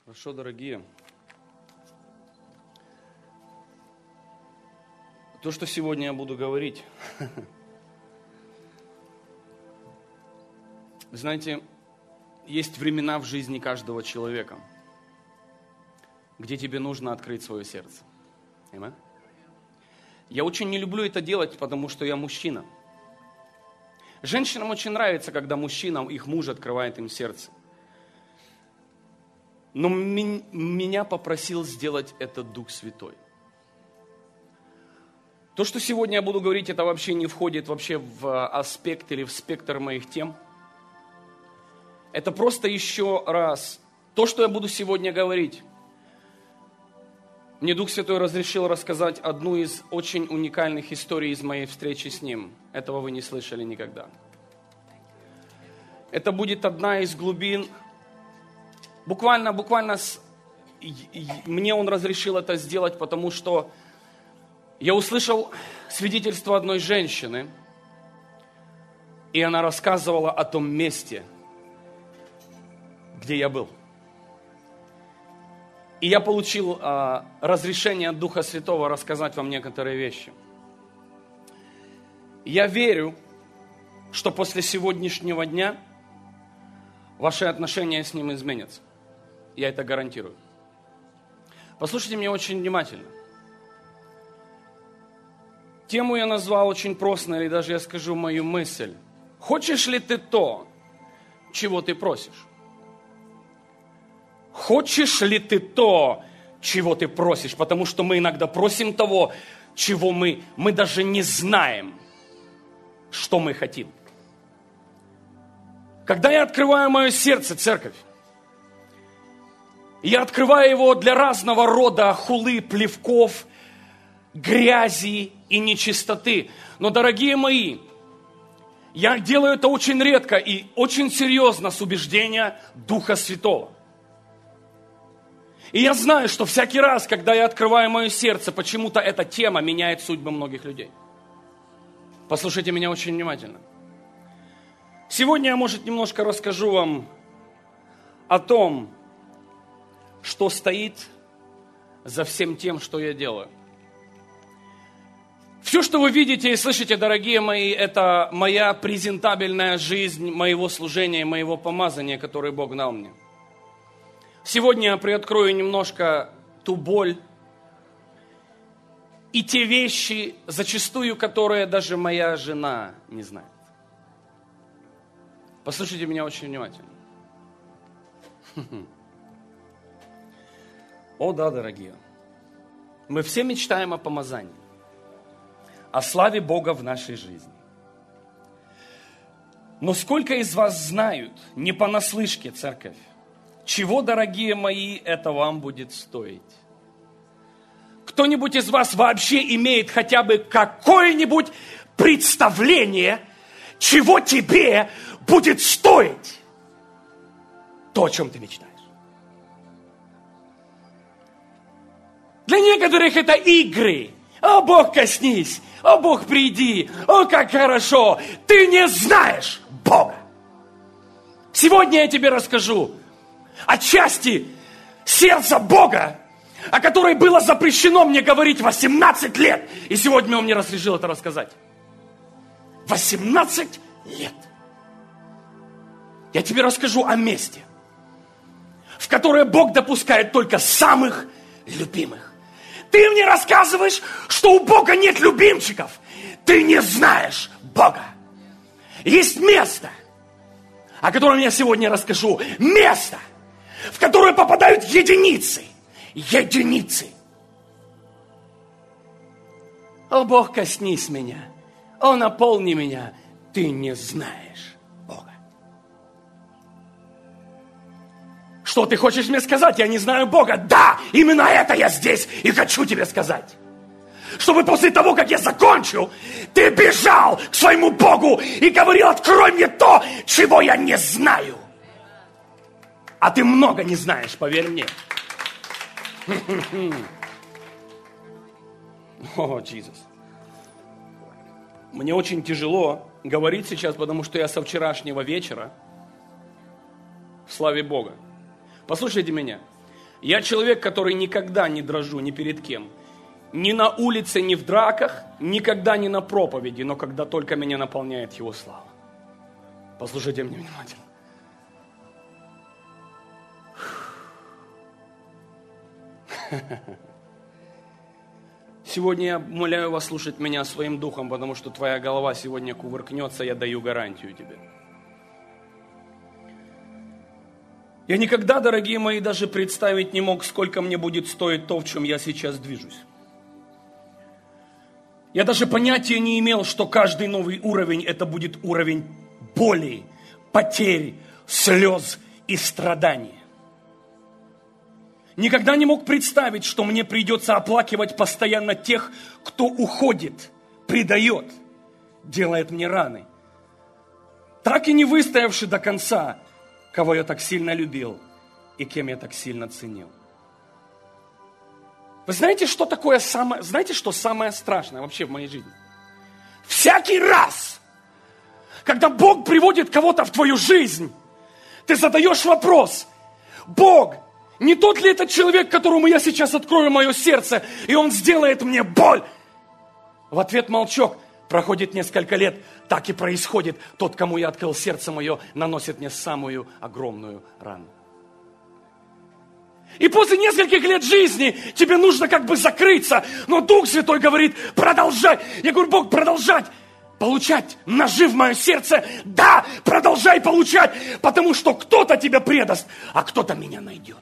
Хорошо, дорогие. То, что сегодня я буду говорить, знаете, есть времена в жизни каждого человека, где тебе нужно открыть свое сердце. Amen? Я очень не люблю это делать, потому что я мужчина. Женщинам очень нравится, когда мужчинам их муж открывает им сердце. Но меня попросил сделать это Дух Святой. То, что сегодня я буду говорить, это вообще не входит вообще в аспект или в спектр моих тем. Это просто еще раз то, что я буду сегодня говорить. Мне Дух Святой разрешил рассказать одну из очень уникальных историй из моей встречи с Ним. Этого вы не слышали никогда. Это будет одна из глубин. Буквально мне Он разрешил это сделать, потому что я услышал свидетельство одной женщины, и она рассказывала о том месте, где я был. И я получил разрешение от Духа Святого рассказать вам некоторые вещи. Я верю, что после сегодняшнего дня ваши отношения с Ним изменятся. Я это гарантирую. Послушайте меня очень внимательно. Тему я назвал очень просто, или даже я скажу мою мысль. Хочешь ли ты то, чего ты просишь? Хочешь ли ты то, чего ты просишь? Потому что мы иногда просим того, чего мы даже не знаем, что мы хотим. Когда я открываю мое сердце, церковь, я открываю его для разного рода хулы, плевков, грязи и нечистоты. Но, дорогие мои, я делаю это очень редко и очень серьезно с убеждения Духа Святого. И я знаю, что всякий раз, когда я открываю мое сердце, почему-то эта тема меняет судьбы многих людей. Послушайте меня очень внимательно. Сегодня я, может, немножко расскажу вам о том, что стоит за всем тем, что я делаю. Все, что вы видите и слышите, дорогие мои, это моя презентабельная жизнь моего служения и моего помазания, которое Бог дал мне. Сегодня я приоткрою немножко ту боль и те вещи, зачастую, которые даже моя жена не знает. Послушайте меня очень внимательно. О да, дорогие, мы все мечтаем о помазании, о славе Бога в нашей жизни. Но сколько из вас знают, не понаслышке, церковь, чего, дорогие мои, это вам будет стоить? Кто-нибудь из вас вообще имеет хотя бы какое-нибудь представление, чего тебе будет стоить то, о чем ты мечтаешь? Для некоторых это игры. О, Бог, коснись. О, Бог, приди. О, как хорошо. Ты не знаешь Бога. Сегодня я тебе расскажу о части сердца Бога, о которой было запрещено мне говорить 18 лет. И сегодня Он мне разрешил это рассказать. 18 лет. Я тебе расскажу о месте, в которое Бог допускает только самых любимых. Ты мне рассказываешь, что у Бога нет любимчиков. Ты не знаешь Бога. Есть место, о котором я сегодня расскажу. Место, в которое попадают единицы. Единицы. О, Бог, коснись меня. О, наполни меня. Ты не знаешь Бога. Что ты хочешь мне сказать? Я не знаю Бога. Да, именно это я здесь и хочу тебе сказать. Чтобы после того, как я закончу, ты бежал к своему Богу и говорил: открой мне то, чего я не знаю. А ты много не знаешь, поверь мне. О, Иисус. Мне очень тяжело говорить сейчас, потому что я со вчерашнего вечера в славе Бога. Послушайте меня. Я человек, который никогда не дрожу ни перед кем. Ни на улице, ни в драках, никогда не на проповеди, но когда только меня наполняет Его слава. Послушайте меня внимательно. Сегодня я умоляю вас слушать меня своим духом, потому что твоя голова сегодня кувыркнется, я даю гарантию тебе. Я никогда, дорогие мои, даже представить не мог, сколько мне будет стоить то, в чем я сейчас движусь. Я даже понятия не имел, что каждый новый уровень, это будет уровень боли, потерь, слез и страданий. Никогда не мог представить, что мне придется оплакивать постоянно тех, кто уходит, предает, делает мне раны. Так и не выстоявший до конца, кого я так сильно любил и кем я так сильно ценил. Вы знаете, что такое знаете, что самое страшное вообще в моей жизни? Всякий раз, когда Бог приводит кого-то в твою жизнь, ты задаешь вопрос: Бог, не тот ли этот человек, которому я сейчас открою мое сердце, и он сделает мне боль? В ответ молчок. Проходит несколько лет, так и происходит. Тот, кому я открыл сердце мое, наносит мне самую огромную рану. И после нескольких лет жизни тебе нужно как бы закрыться, но Дух Святой говорит: продолжай. Я говорю: Бог, продолжать. Получать ножи в мое сердце? Да, продолжай получать, потому что кто-то тебя предаст, а кто-то меня найдет.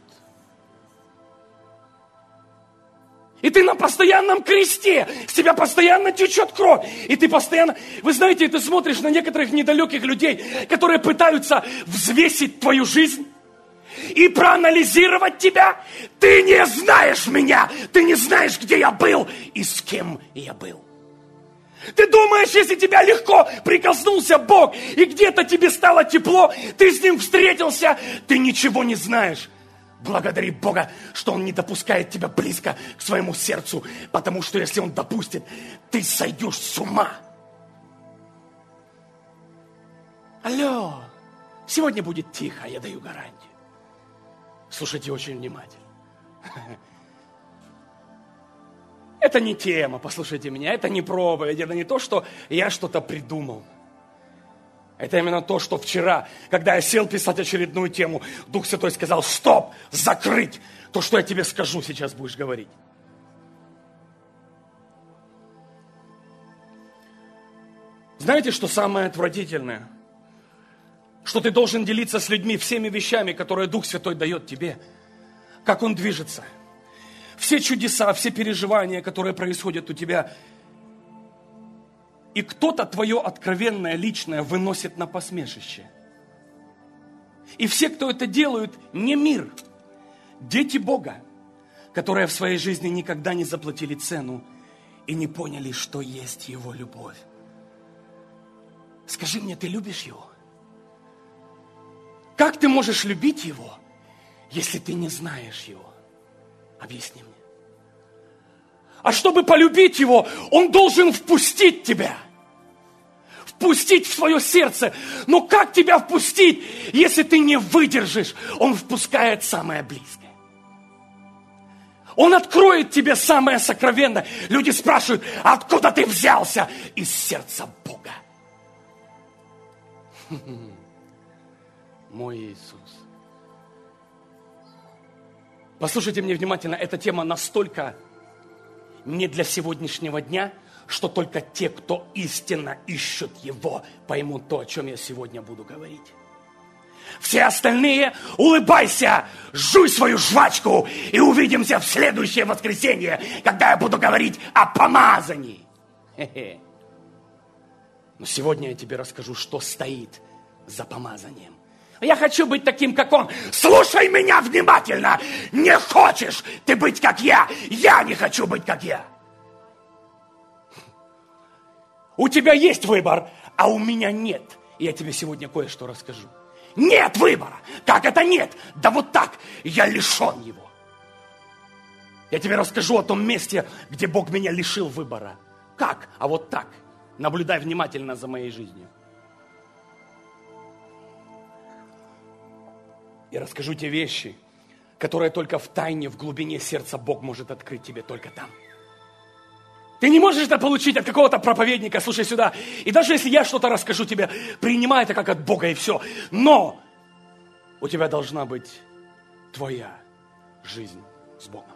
И ты на постоянном кресте, с тебя постоянно течет кровь. И ты постоянно... Вы знаете, ты смотришь на некоторых недалеких людей, которые пытаются взвесить твою жизнь и проанализировать тебя. Ты не знаешь меня, ты не знаешь, где я был и с кем я был. Ты думаешь, если тебя легко прикоснулся Бог, и где-то тебе стало тепло, ты с Ним встретился, ты ничего не знаешь. Благодари Бога, что Он не допускает тебя близко к своему сердцу, потому что если Он допустит, ты сойдешь с ума. Алло, сегодня будет тихо, я даю гарантию. Слушайте очень внимательно. Это не тема, послушайте меня, это не проповедь, это не то, что я что-то придумал. Это именно то, что вчера, когда я сел писать очередную тему, Дух Святой сказал: стоп, закрыть. То, что я тебе скажу, сейчас будешь говорить. Знаете, что самое отвратительное? Что ты должен делиться с людьми всеми вещами, которые Дух Святой дает тебе. Как Он движется. Все чудеса, все переживания, которые происходят у тебя. И кто-то твое откровенное, личное выносит на посмешище. И все, кто это делают, не мир. Дети Бога, которые в своей жизни никогда не заплатили цену и не поняли, что есть Его любовь. Скажи мне, ты любишь Его? Как ты можешь любить Его, если ты не знаешь Его? Объясни мне. А чтобы полюбить Его, Он должен впустить тебя. Впустить в свое сердце. Но как тебя впустить, если ты не выдержишь? Он впускает самое близкое. Он откроет тебе самое сокровенное. Люди спрашивают: откуда ты взялся? Из сердца Бога. Мой Иисус. Послушайте меня внимательно, эта тема настолько не для сегодняшнего дня, что только те, кто истинно ищут Его, поймут то, о чем я сегодня буду говорить. Все остальные улыбайся, жуй свою жвачку и увидимся в следующее воскресенье, когда я буду говорить о помазании. Хе-хе. Но сегодня я тебе расскажу, что стоит за помазанием. Я хочу быть таким, как Он. Слушай меня внимательно. Не хочешь ты быть, как я. Я не хочу быть, как я. У тебя есть выбор, а у меня нет. И я тебе сегодня кое-что расскажу. Нет выбора. Как это нет? Да вот так. Я лишен его. Я тебе расскажу о том месте, где Бог меня лишил выбора. Как? А вот так. Наблюдай внимательно за моей жизнью. Я расскажу те вещи, которое только в тайне, в глубине сердца Бог может открыть тебе только там. Ты не можешь это получить от какого-то проповедника, слушай сюда. И даже если я что-то расскажу тебе, принимай это как от Бога и все. Но у тебя должна быть твоя жизнь с Богом.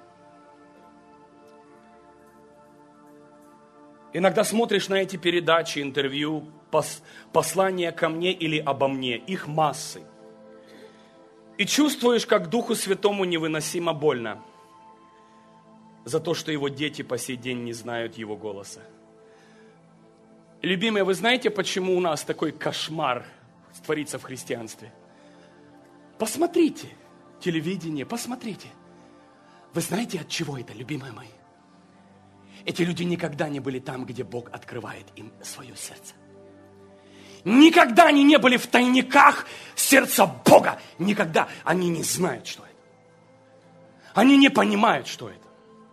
Иногда смотришь на эти передачи, интервью, послания ко мне или обо мне, их массы. И чувствуешь, как Духу Святому невыносимо больно за то, что его дети по сей день не знают его голоса. Любимые, вы знаете, почему у нас такой кошмар творится в христианстве? Посмотрите телевидение, посмотрите. Вы знаете, от чего это, любимые мои? Эти люди никогда не были там, где Бог открывает им свое сердце. Никогда они не были в тайниках сердца Бога. Никогда. Они не знают, что это. Они не понимают, что это.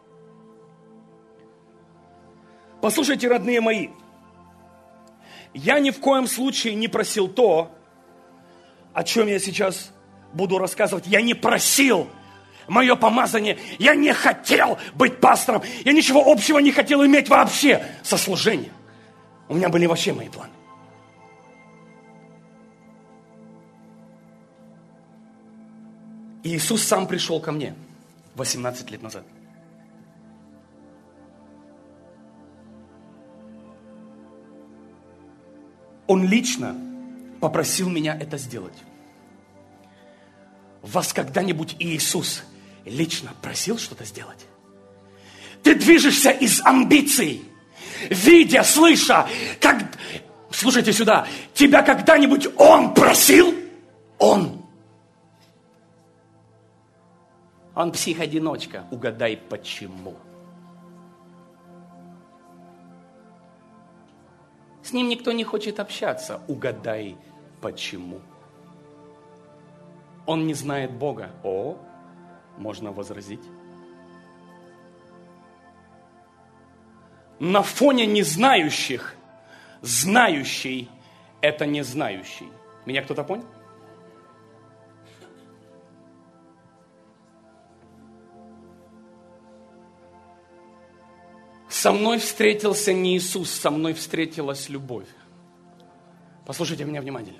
Послушайте, родные мои, я ни в коем случае не просил то, о чем я сейчас буду рассказывать. Я не просил мое помазание. Я не хотел быть пастором. Я ничего общего не хотел иметь вообще со служением. У меня были вообще мои планы. И Иисус сам пришел ко мне 18 лет назад. Он лично попросил меня это сделать. Вас когда-нибудь Иисус лично просил что-то сделать? Ты движешься из амбиций, видя, слыша, как... Слушайте сюда, тебя когда-нибудь Он просил? Он псих-одиночка. Угадай, почему. С ним никто не хочет общаться. Угадай, почему. Он не знает Бога. О, можно возразить. На фоне незнающих, знающий – это не знающий. Меня кто-то понял? Со мной встретился не Иисус, со мной встретилась любовь. Послушайте меня внимательно.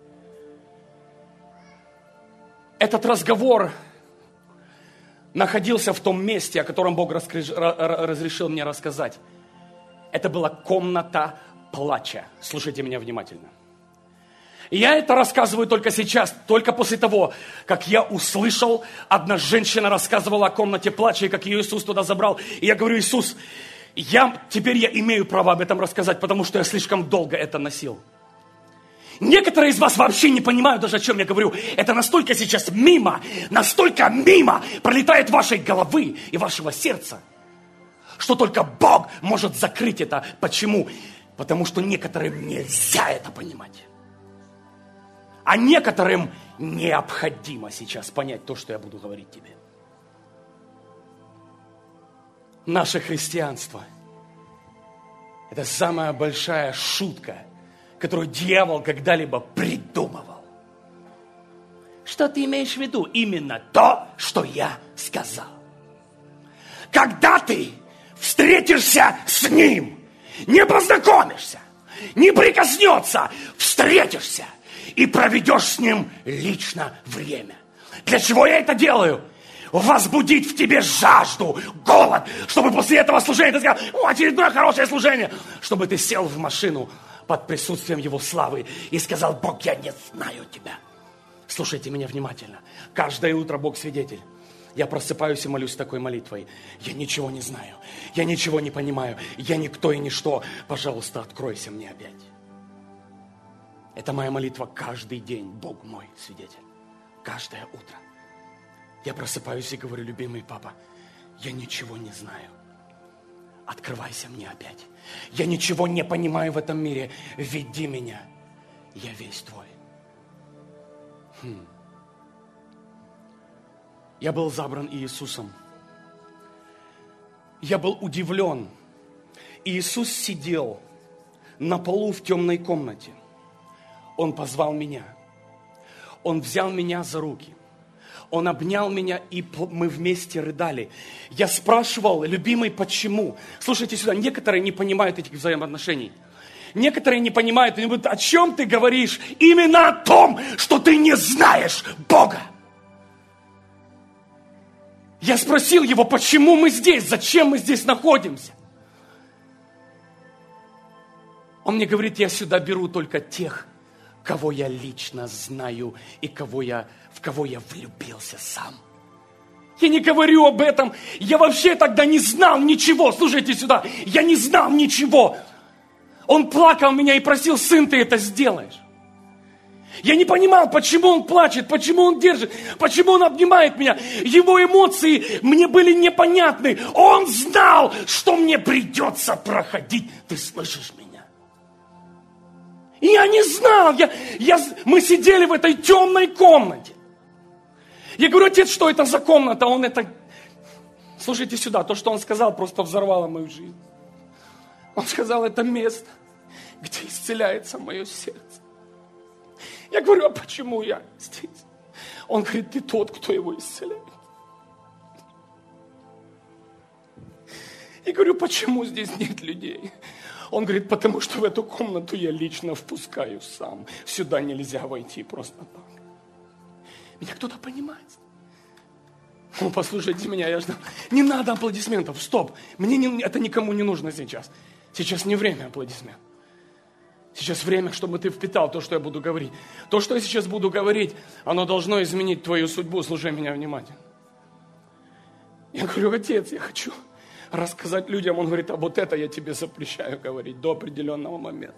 Этот разговор находился в том месте, о котором Бог разрешил мне рассказать. Это была комната плача. Слушайте меня внимательно. Я это рассказываю только сейчас, только после того, как я услышал, одна женщина рассказывала о комнате плача, и как ее Иисус туда забрал. И я говорю: Иисус, теперь я имею право об этом рассказать, потому что я слишком долго это носил. Некоторые из вас вообще не понимают даже, о чем я говорю. Это настолько сейчас настолько мимо пролетает вашей головы и вашего сердца, что только Бог может закрыть это. Почему? Потому что некоторым нельзя это понимать. А некоторым необходимо сейчас понять то, что я буду говорить тебе. Наше христианство – это самая большая шутка, которую дьявол когда-либо придумывал. Что ты имеешь в виду? Именно то, что я сказал. Когда ты встретишься с Ним, не познакомишься, не прикоснется, встретишься и проведешь с Ним лично время. Для чего я это делаю? Возбудить в тебе жажду, голод, чтобы после этого служения ты сказал: очередное хорошее служение, чтобы ты сел в машину под присутствием Его славы и сказал: Бог, я не знаю Тебя. Слушайте меня внимательно. Каждое утро Бог свидетель. Я просыпаюсь и молюсь такой молитвой: я ничего не знаю, я ничего не понимаю, я никто и ничто. Пожалуйста, откройся мне опять. Это моя молитва каждый день. Бог мой свидетель. Каждое утро. Я просыпаюсь и говорю: любимый папа, я ничего не знаю. Открывайся мне опять. Я ничего не понимаю в этом мире. Веди меня. Я весь твой. Я был забран Иисусом. Я был удивлен. Иисус сидел на полу в темной комнате. Он позвал меня. Он взял меня за руки. Он обнял меня, и мы вместе рыдали. Я спрашивал, любимый, почему? Слушайте сюда, некоторые не понимают этих взаимоотношений. Некоторые не понимают, они говорят, о чем ты говоришь? Именно о том, что ты не знаешь Бога. Я спросил его, почему мы здесь, зачем мы здесь находимся? Он мне говорит, я сюда беру только тех, кого я лично знаю и в кого я влюбился сам. Я не говорю об этом, я вообще тогда не знал ничего, слушайте сюда, я не знал ничего. Он плакал меня и просил, сын, ты это сделаешь. Я не понимал, почему он плачет, почему он держит, почему он обнимает меня. Его эмоции мне были непонятны. Он знал, что мне придется проходить. Ты слышишь меня? И я не знал. Мы сидели в этой темной комнате. Я говорю, отец, что это за комната? Он это... Слушайте сюда, то, что он сказал, просто взорвало мою жизнь. Он сказал, это место, где исцеляется мое сердце. Я говорю, а почему я здесь? Он говорит, ты тот, кто его исцеляет. Я говорю, почему здесь нет людей? Он говорит, потому что в эту комнату я лично впускаю сам. Сюда нельзя войти просто так. Меня кто-то понимает? Ну, послушайте меня, я ждал. Не надо аплодисментов, стоп. Это никому не нужно сейчас. Сейчас не время аплодисментов. Сейчас время, чтобы ты впитал то, что я буду говорить. То, что я сейчас буду говорить, оно должно изменить твою судьбу. Слушай меня внимательно. Я говорю, отец, я хочу рассказать людям. Он говорит, а вот это я тебе запрещаю говорить до определенного момента.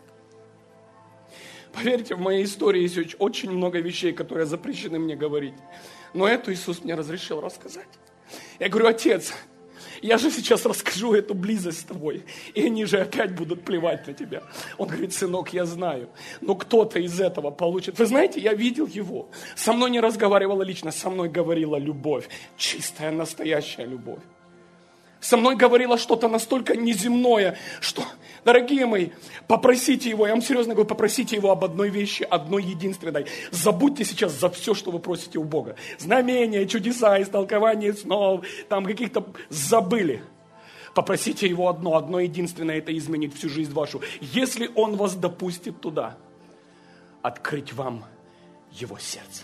Поверьте, в моей истории есть очень много вещей, которые запрещены мне говорить. Но эту Иисус мне разрешил рассказать. Я говорю, отец, я же сейчас расскажу эту близость с тобой, и они же опять будут плевать на тебя. Он говорит, сынок, я знаю, но кто-то из этого получит. Вы знаете, я видел его. Со мной не разговаривала лично, со мной говорила любовь. Чистая, настоящая любовь. Со мной говорило что-то настолько неземное, что, дорогие мои, попросите его, я вам серьезно говорю, попросите его об одной вещи, одной единственной. Забудьте сейчас за все, что вы просите у Бога. Знамения, чудеса, истолкование снов, там каких-то забыли. Попросите его одно единственное, это изменит всю жизнь вашу. Если он вас допустит туда, открыть вам его сердце.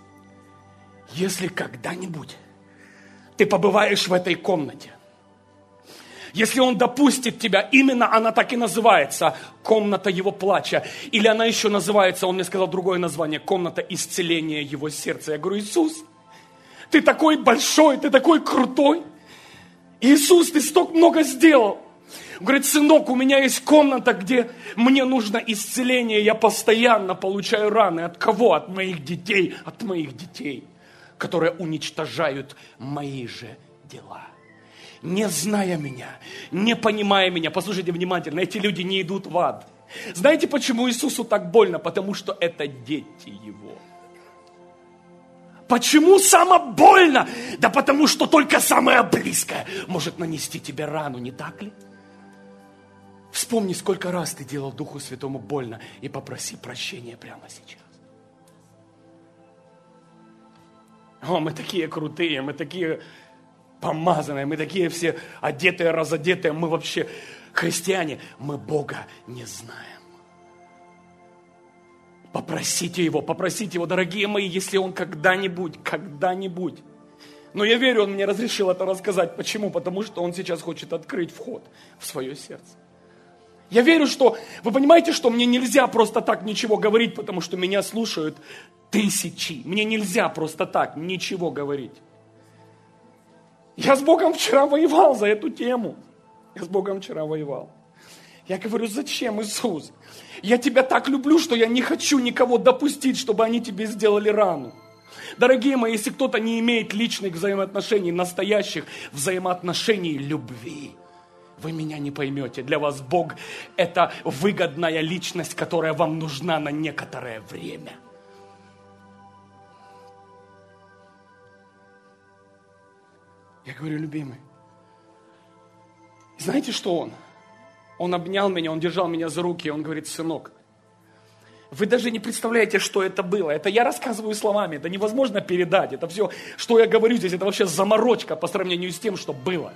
Если когда-нибудь ты побываешь в этой комнате, если он допустит тебя, именно она так и называется, комната его плача. Или она еще называется, он мне сказал другое название, комната исцеления его сердца. Я говорю, Иисус, ты такой большой, ты такой крутой. Иисус, ты столько много сделал. Он говорит, сынок, у меня есть комната, где мне нужно исцеление. Я постоянно получаю раны. От кого? От моих детей. От моих детей, которые уничтожают мои же дела. Не зная меня, не понимая меня, послушайте внимательно, эти люди не идут в ад. Знаете, почему Иисусу так больно? Потому что это дети Его. Почему самое больно? Да потому что только самое близкое может нанести тебе рану, не так ли? Вспомни, сколько раз ты делал Духу Святому больно, и попроси прощения прямо сейчас. О, мы такие крутые, мы такие помазанные, мы такие все одетые, разодетые, мы вообще христиане, мы Бога не знаем. Попросите Его, дорогие мои, если Он когда-нибудь, но я верю, Он мне разрешил это рассказать. Почему? Потому что Он сейчас хочет открыть вход в свое сердце. Я верю, что, вы понимаете, что мне нельзя просто так ничего говорить, потому что меня слушают тысячи. Мне нельзя просто так ничего говорить. Я с Богом вчера воевал за эту тему. Я говорю, зачем, Иисус? Я тебя так люблю, что я не хочу никого допустить, чтобы они тебе сделали рану. Дорогие мои, если кто-то не имеет личных взаимоотношений, настоящих взаимоотношений любви, вы меня не поймете. Для вас Бог – это выгодная личность, которая вам нужна на некоторое время. Я говорю, любимый, знаете, что он? Он обнял меня, он держал меня за руки, и он говорит, сынок, Вы даже не представляете, что это было. Это я рассказываю словами, это невозможно передать. Это все, что я говорю здесь, это вообще заморочка по сравнению с тем, что было.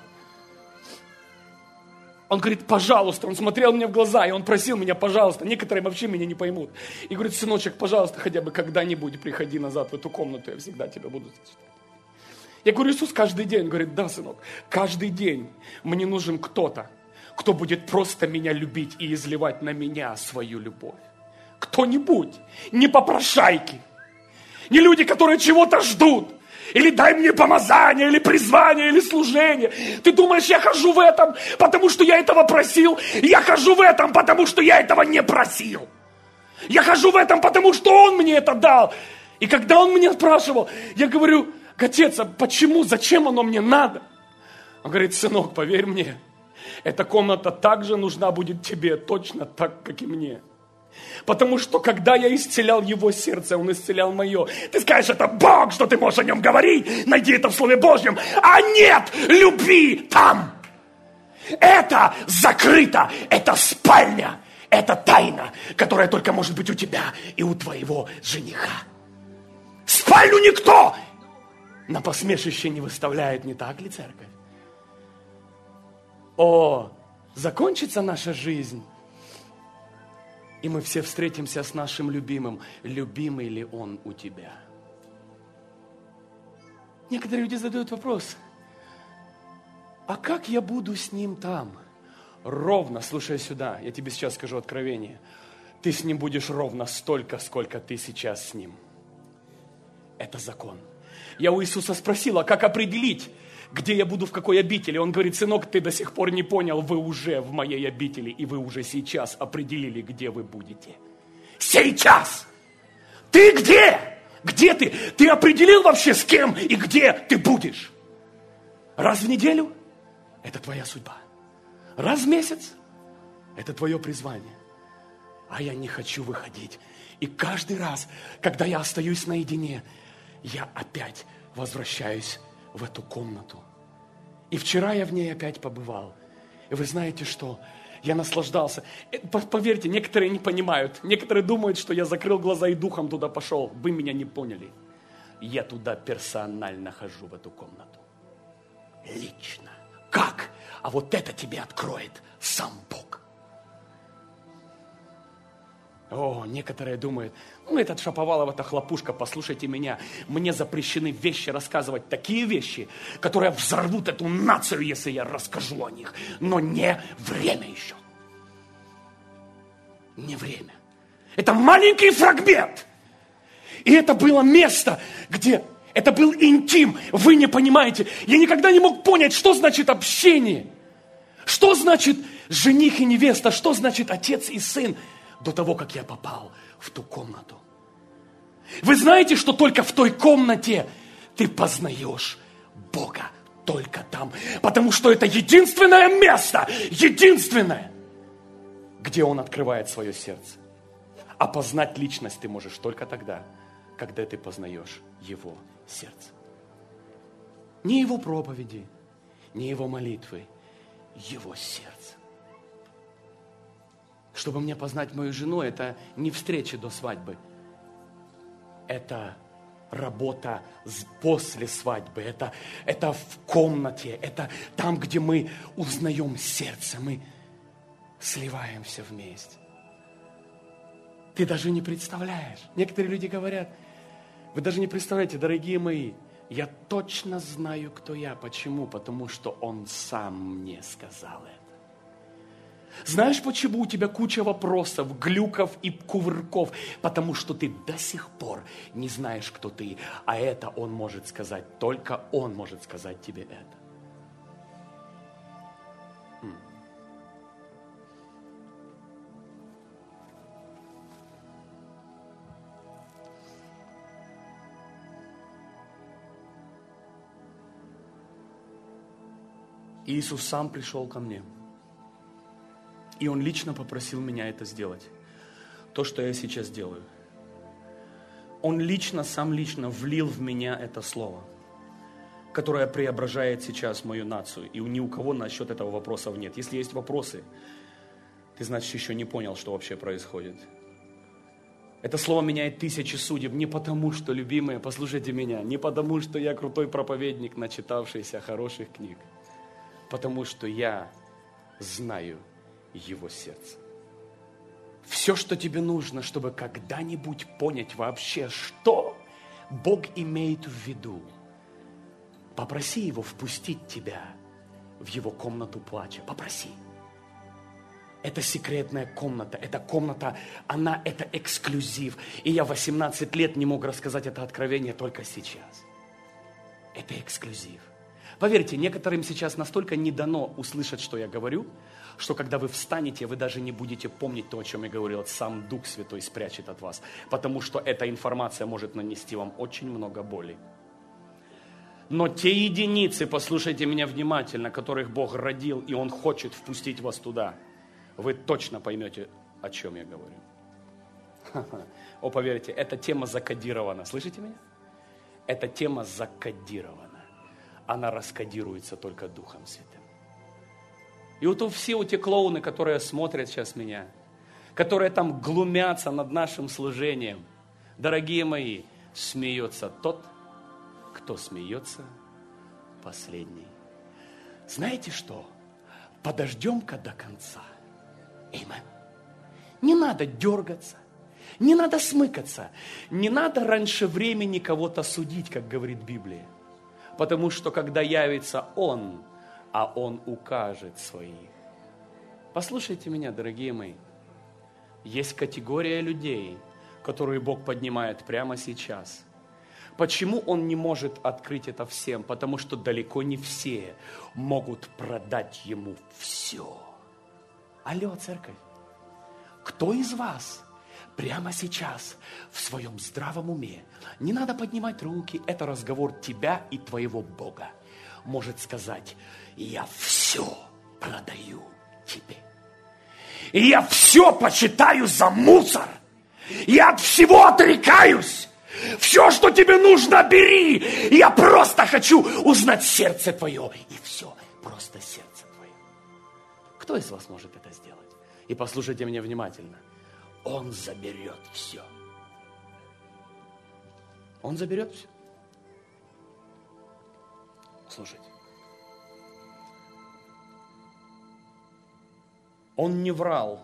Он говорит, пожалуйста, он смотрел мне в глаза, и он просил меня, пожалуйста, некоторые вообще меня не поймут. И говорит, сыночек, пожалуйста, хотя бы когда-нибудь приходи назад в эту комнату, я всегда тебя буду зачитать. Я говорю, Иисус, каждый день. Он говорит, да, сынок, каждый день мне нужен кто-то, кто будет просто меня любить и изливать на меня свою любовь. Кто-нибудь, не попрошайки, не люди, которые чего-то ждут, или дай мне помазание, или призвание, или служение. Ты думаешь, я хожу в этом, потому что я этого просил? Я хожу в этом, потому что я этого не просил. Я хожу в этом, потому что Он мне это дал. И когда Он меня спрашивал, я говорю, отец, а почему, зачем оно мне надо? Он говорит, сынок, поверь мне, эта комната также нужна будет тебе, точно так, как и мне. Потому что, когда я исцелял его сердце, он исцелял мое. Ты скажешь, это Бог, что ты можешь о нем говорить. Найди это в Слове Божьем. А нет любви там. Это закрыто. Это спальня. Это тайна, которая только может быть у тебя и у твоего жениха. Спальню никто на посмешище не выставляет, не так ли, церковь? О, закончится наша жизнь. И мы все встретимся с нашим любимым. Любимый ли он у тебя? Некоторые люди задают вопрос. А как я буду с ним там? Ровно, слушай сюда, я тебе сейчас скажу откровение. Ты с ним будешь ровно столько, сколько ты сейчас с ним. Это закон. Я у Иисуса спросил, а как определить, где я буду, в какой обители? Он говорит, сынок, ты до сих пор не понял, вы уже в моей обители, и вы уже сейчас определили, где вы будете. Сейчас! Ты где? Где ты? Ты определил вообще, с кем и где ты будешь? Раз в неделю? Это твоя судьба. Раз в месяц? Это твое призвание. А я не хочу выходить. И каждый раз, когда я остаюсь наедине, я опять возвращаюсь в эту комнату. И вчера я в ней опять побывал. И вы знаете что? Я наслаждался. Поверьте, некоторые не понимают. Некоторые думают, что я закрыл глаза и духом туда пошел. Вы меня не поняли. Я туда персонально хожу, в эту комнату. Лично. Как? А вот это тебе откроет сам Бог. О, некоторые думают, этот Шаповалов, это хлопушка, послушайте меня. Мне запрещены вещи рассказывать, такие вещи, которые взорвут эту нацию, если я расскажу о них. Но не время еще. Не время. Это маленький фрагмент. И это было место, где... Это был интим. Вы не понимаете. Я никогда не мог понять, что значит общение. Что значит жених и невеста. Что значит отец и сын. До того, как я попал в ту комнату. Вы знаете, что только в той комнате ты познаешь Бога. Только там. Потому что это единственное место. Единственное. Где Он открывает свое сердце. А познать личность ты можешь только тогда, когда ты познаешь Его сердце. Не Его проповеди, не Его молитвы, Его сердце. Чтобы мне познать мою жену, это не встреча до свадьбы. Это работа после свадьбы. Это в комнате. Это там, где мы узнаем сердце. Мы сливаемся вместе. Ты даже не представляешь. Некоторые люди говорят, вы даже не представляете, дорогие мои, я точно знаю, кто я. Почему? Потому что Он сам мне сказал это. Знаешь, почему у тебя куча вопросов, глюков и кувырков? Потому что ты до сих пор не знаешь, кто ты. А это Он может сказать, только Он может сказать тебе это. Иисус сам пришел ко мне. И Он лично попросил меня это сделать. То, что я сейчас делаю. Он лично, сам лично влил в меня это слово, которое преображает сейчас мою нацию. И ни у кого насчет этого вопросов нет. Если есть вопросы, ты, значит, еще не понял, что вообще происходит. Это слово меняет тысячи судеб не потому, что, любимые, послушайте меня, не потому, что я крутой проповедник, начитавшийся хороших книг, потому что я знаю Его сердце. Все, что тебе нужно, чтобы когда-нибудь понять вообще, что Бог имеет в виду, попроси Его впустить тебя в Его комнату плача. Попроси. Это секретная комната. Эта комната, это эксклюзив. И я 18 лет не мог рассказать это откровение только сейчас. Это эксклюзив. Поверьте, некоторым сейчас настолько не дано услышать, что я говорю, что когда вы встанете, вы даже не будете помнить то, о чем я говорил. Сам Дух Святой спрячет от вас. Потому что эта информация может нанести вам очень много боли. Но те единицы, послушайте меня внимательно, которых Бог родил, и Он хочет впустить вас туда, вы точно поймете, о чем я говорю. О, поверьте, эта тема закодирована. Слышите меня? Эта тема закодирована. Она раскодируется только Духом Святым. И вот все те клоуны, которые смотрят сейчас меня, которые там глумятся над нашим служением, дорогие мои, смеется тот, кто смеется последний. Знаете что? Подождем-ка до конца. Аминь. Не надо дергаться, не надо смыкаться, не надо раньше времени кого-то судить, как говорит Библия. Потому что когда явится Он, а Он укажет своих. Послушайте меня, дорогие мои. Есть категория людей, которую Бог поднимает прямо сейчас. Почему Он не может открыть это всем? Потому что далеко не все могут продать Ему все. Алло, церковь, кто из вас прямо сейчас в своем здравом уме, не надо поднимать руки, это разговор тебя и твоего Бога, может сказать: я все продаю тебе. И я все почитаю за мусор. Я от всего отрекаюсь. Все, что тебе нужно, бери. Я просто хочу узнать сердце твое. И все, просто сердце твое. Кто из вас может это сделать? И послушайте меня внимательно. Он заберет все. Он заберет все. Слушайте. Он не врал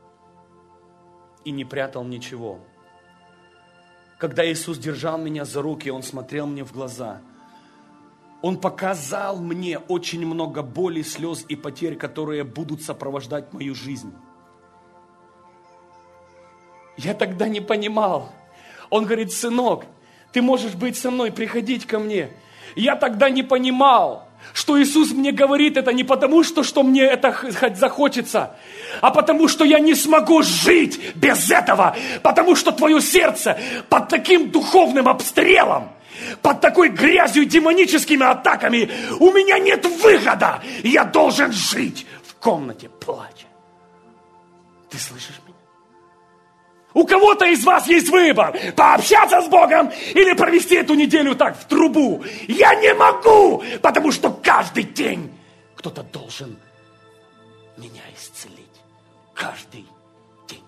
и не прятал ничего. Когда Иисус держал меня за руки, Он смотрел мне в глаза. Он показал мне очень много боли, слез и потерь, которые будут сопровождать мою жизнь. Я тогда не понимал. Он говорит: сынок, ты можешь быть со мной, приходить ко мне. Я тогда не понимал, что Иисус мне говорит это не потому, что мне это захочется, а потому, что я не смогу жить без этого, потому что твое сердце под таким духовным обстрелом, под такой грязью, демоническими атаками, у меня нет выхода. Я должен жить в комнате плача. Ты слышишь меня? У кого-то из вас есть выбор: пообщаться с Богом или провести эту неделю так, в трубу. Я не могу, потому что каждый день кто-то должен меня исцелить. Каждый день.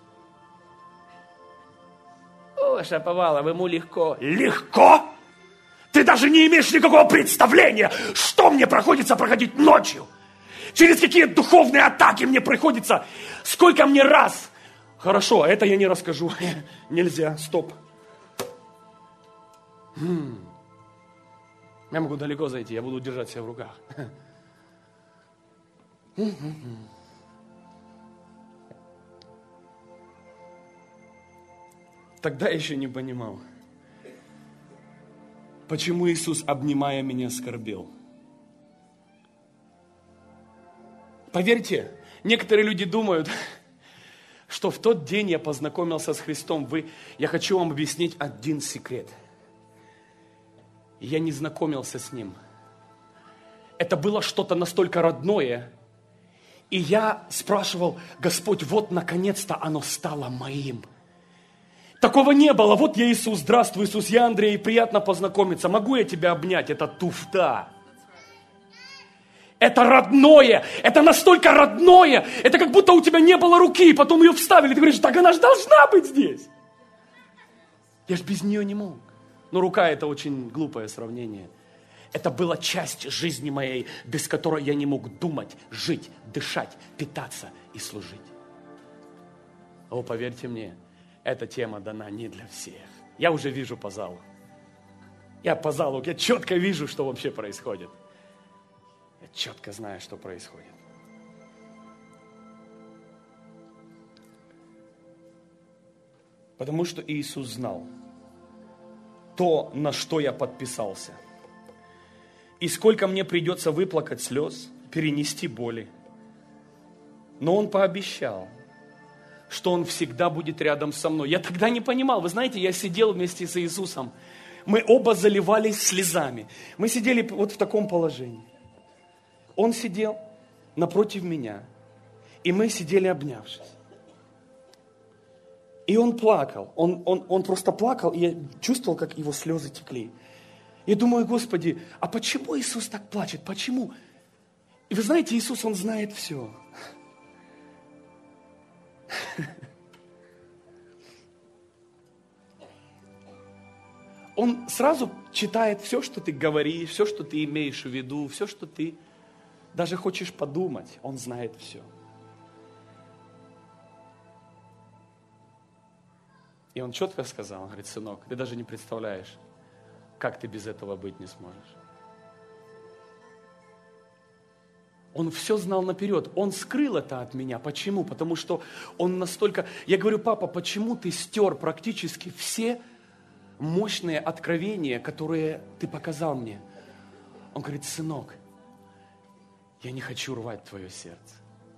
О, Шаповалов, ему легко. Легко? Ты даже не имеешь никакого представления, что мне приходится проходить ночью. Через какие духовные атаки мне приходится. Сколько мне раз. Хорошо, это я не расскажу. Нельзя, стоп. Я могу далеко зайти, я буду держать себя в руках. Тогда я еще не понимал, почему Иисус, обнимая меня, скорбел. Поверьте, некоторые люди думают, что в тот день я познакомился с Христом. Я хочу вам объяснить один секрет. Я не знакомился с Ним. Это было что-то настолько родное. И я спрашивал: Господь, вот наконец-то оно стало моим. Такого не было. Вот я Иисус, здравствуй, Иисус, я Андрей, приятно познакомиться. Могу я тебя обнять? Это туфта. Это родное, это настолько родное, это как будто у тебя не было руки, и потом ее вставили, ты говоришь: так она же должна быть здесь. Я ж без нее не мог. Но рука – это очень глупое сравнение. Это была часть жизни моей, без которой я не мог думать, жить, дышать, питаться и служить. О, поверьте мне, эта тема дана не для всех. Я уже вижу по залу. Я четко вижу, что вообще происходит. Я четко знаю, что происходит. Потому что Иисус знал то, на что я подписался. И сколько мне придется выплакать слез, перенести боли. Но Он пообещал, что Он всегда будет рядом со мной. Я тогда не понимал. Вы знаете, я сидел вместе с Иисусом. Мы оба заливались слезами. Мы сидели вот в таком положении. Он сидел напротив меня. И мы сидели обнявшись. И он плакал. Он просто плакал, и я чувствовал, как его слезы текли. Я думаю, Господи, а почему Иисус так плачет? Почему? И вы знаете, Иисус, Он знает все. Он сразу читает все, что ты говоришь, все, что ты имеешь в виду, все, что ты даже хочешь подумать. Он знает все. И Он четко сказал, он говорит, сынок, ты даже не представляешь, как ты без этого быть не сможешь. Он все знал наперед. Он скрыл это от меня. Почему? Потому что он настолько... Я говорю, папа, почему ты стер практически все мощные откровения, которые ты показал мне? Он говорит, сынок, я не хочу рвать твое сердце.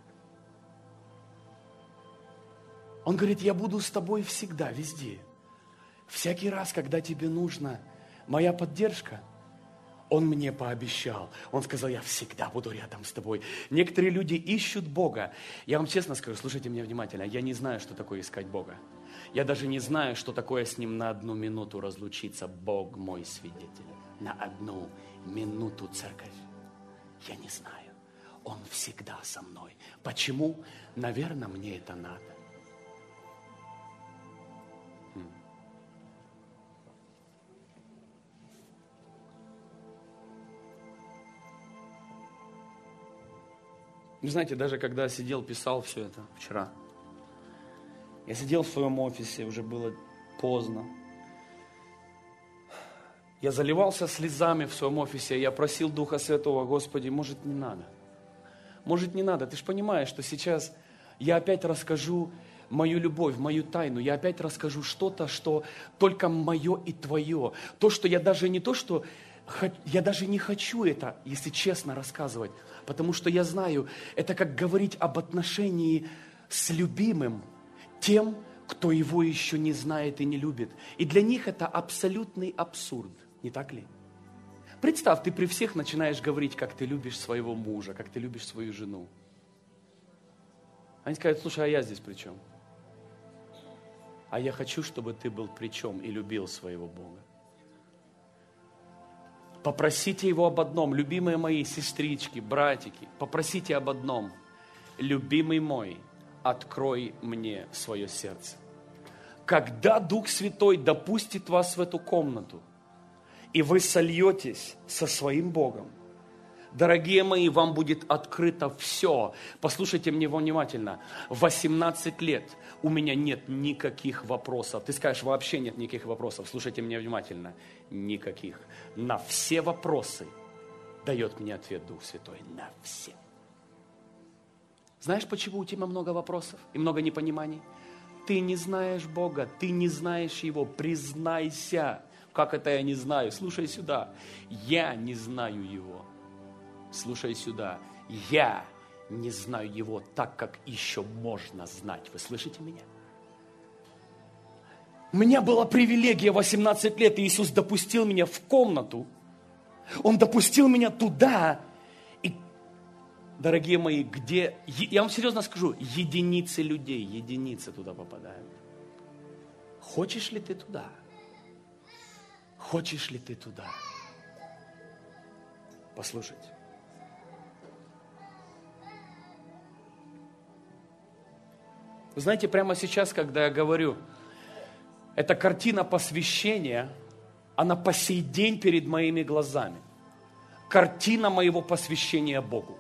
Он говорит, я буду с тобой всегда, везде. Всякий раз, когда тебе нужна моя поддержка, Он мне пообещал. Он сказал, я всегда буду рядом с тобой. Некоторые люди ищут Бога. Я вам честно скажу, слушайте меня внимательно, я не знаю, что такое искать Бога. Я даже не знаю, что такое с Ним на 1 минуту разлучиться. Бог мой свидетель. На 1 минуту, церковь. Я не знаю. Он всегда со мной. Почему? Наверное, мне это надо. Вы знаете, даже когда сидел, писал все это вчера, я сидел в своем офисе, уже было поздно. Я заливался слезами в своем офисе, я просил Духа Святого, Господи, может, не надо. Может, не надо. Ты же понимаешь, что сейчас я опять расскажу мою любовь, мою тайну. Я опять расскажу что-то, что только мое и твое. То, что я даже не то, что... Я даже не хочу это, если честно, рассказывать. Потому что я знаю, это как говорить об отношении с любимым, тем, кто его еще не знает и не любит. И для них это абсолютный абсурд. Не так ли? Представь, ты при всех начинаешь говорить, как ты любишь своего мужа, как ты любишь свою жену. Они скажут, слушай, а я здесь при чем? А я хочу, чтобы ты был при чем и любил своего Бога. Попросите Его об одном, любимые мои сестрички, братики, попросите об одном. Любимый мой, открой мне свое сердце. Когда Дух Святой допустит вас в эту комнату, и вы сольетесь со своим Богом, дорогие мои, вам будет открыто все. Послушайте меня внимательно. В 18 лет у меня нет никаких вопросов. Ты скажешь, вообще нет никаких вопросов. Слушайте меня внимательно. Никаких. На все вопросы дает мне ответ Дух Святой. На все. Знаешь, почему у тебя много вопросов и много непониманий? Ты не знаешь Бога, ты не знаешь Его. Признайся. Как это я не знаю? Слушай сюда. Я не знаю Его. Слушай сюда, я не знаю Его так, как еще можно знать. Вы слышите меня? У меня была привилегия 18 лет, и Иисус допустил меня в комнату. Он допустил меня туда. И, дорогие мои, где, я вам серьезно скажу, единицы людей, единицы туда попадают. Хочешь ли ты туда? Хочешь ли ты туда? Послушайте. Вы знаете, прямо сейчас, когда я говорю, Эта картина посвящения, она по сей день перед моими глазами. Картина моего посвящения Богу.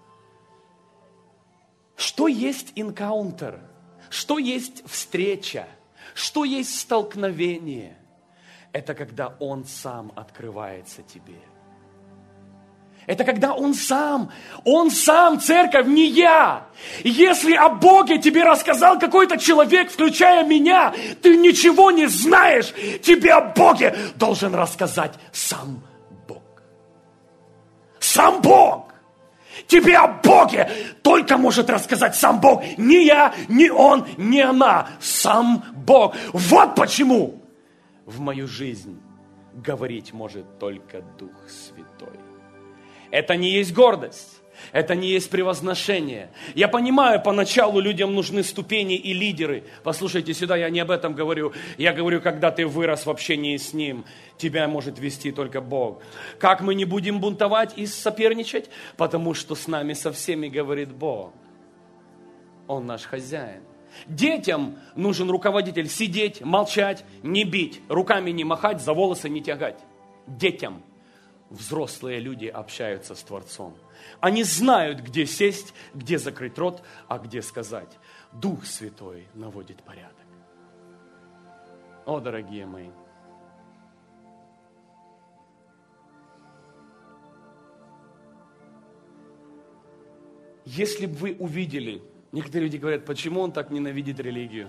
Что есть энкаунтер? Что есть встреча? Что есть столкновение? Это когда Он сам открывается тебе. Это когда Он сам, церковь, не я. Если о Боге тебе рассказал какой-то человек, включая меня, ты ничего не знаешь. Тебе о Боге должен рассказать сам Бог. Сам Бог. Тебе о Боге только может рассказать сам Бог. Не я, не он, не она. Сам Бог. Вот почему в мою жизнь говорить может только Дух Святой. Это не есть гордость, это не есть превозношение. Я понимаю, поначалу людям нужны ступени и лидеры. Послушайте сюда, я не об этом говорю. Я говорю, когда ты вырос в общении с Ним, тебя может вести только Бог. Как мы не будем бунтовать и соперничать? Потому что с нами со всеми говорит Бог. Он наш хозяин. Детям нужен руководитель. Сидеть, молчать, не бить, руками не махать, за волосы не тягать. Детям. Взрослые люди общаются с Творцом. Они знают, где сесть, где закрыть рот, а где сказать. Дух Святой наводит порядок. О, дорогие мои! Если бы вы увидели, некоторые люди говорят, почему он так ненавидит религию?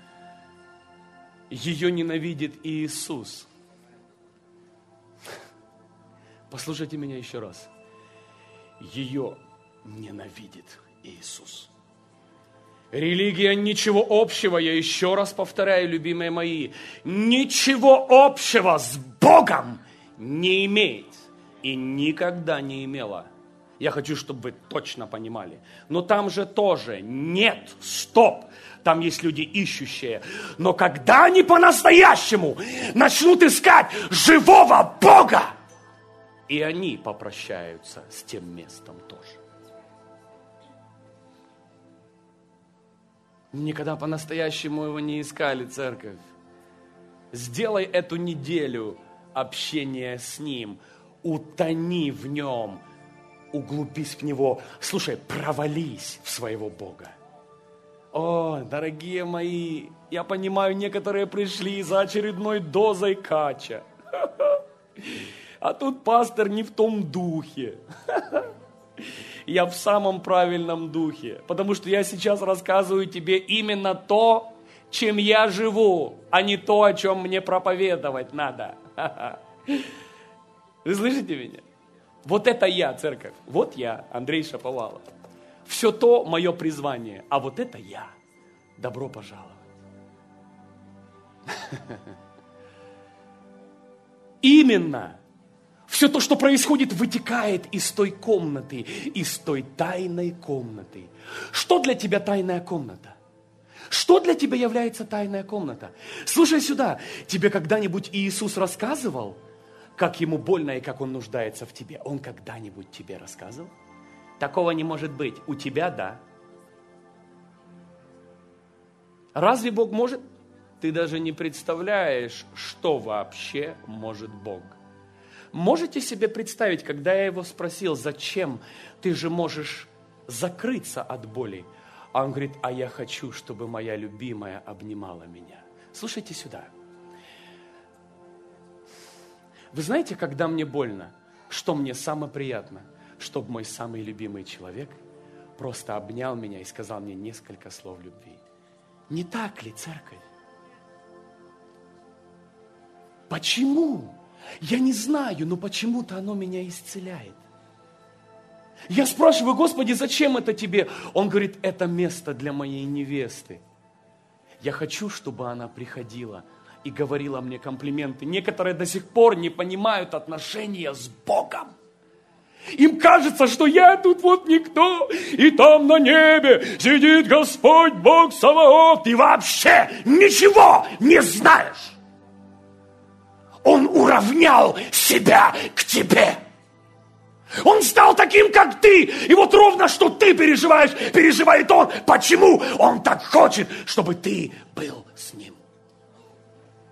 Ее ненавидит Иисус. Послушайте меня еще раз. Ее ненавидит Иисус. Религия ничего общего, я еще раз повторяю, любимые мои, ничего общего с Богом не имеет и никогда не имела. Я хочу, чтобы вы точно понимали. Но там же тоже нет, стоп. Там есть люди ищущие. Но когда они по-настоящему начнут искать живого Бога, и они попрощаются с тем местом тоже. Никогда по-настоящему его не искали, церковь. Сделай эту неделю общения с Ним. Утони в Нем. Углубись в Него. Слушай, провались в своего Бога. О, дорогие мои, я понимаю, некоторые пришли за очередной дозой кача. А тут пастор не в том духе. Я в самом правильном духе. Потому что я сейчас рассказываю тебе именно то, чем я живу, а не то, о чем мне проповедовать надо. Вы слышите меня? Вот это я, церковь. Вот я, Андрей Шаповалов. Все то мое призвание. А вот это я. Добро пожаловать. Именно. Все то, что происходит, вытекает из той комнаты, из той тайной комнаты. Что для тебя тайная комната? Что для тебя является тайная комната? Слушай сюда, тебе когда-нибудь Иисус рассказывал, как Ему больно и как Он нуждается в тебе? Он когда-нибудь тебе рассказывал? Такого не может быть. У тебя да. Разве Бог может? Ты даже не представляешь, что вообще может Бог. Можете себе представить, когда я его спросил, зачем ты же можешь закрыться от боли? А он говорит, а я хочу, чтобы моя любимая обнимала меня. Слушайте сюда. Вы знаете, когда мне больно, что мне самое приятно? Чтобы мой самый любимый человек просто обнял меня и сказал мне несколько слов любви. Не так ли, церковь? Почему? Я не знаю, но почему-то оно меня исцеляет. Я спрашиваю, Господи, зачем это тебе? Он говорит, это место для моей невесты. Я хочу, чтобы она приходила и говорила мне комплименты. Некоторые до сих пор не понимают отношения с Богом. Им кажется, что я тут вот никто, и там на небе сидит Господь Бог Саваоф. Ты вообще ничего не знаешь. Он уравнял себя к тебе. Он стал таким, как ты. И вот ровно, что ты переживаешь, переживает Он. Почему? Он так хочет, чтобы ты был с Ним.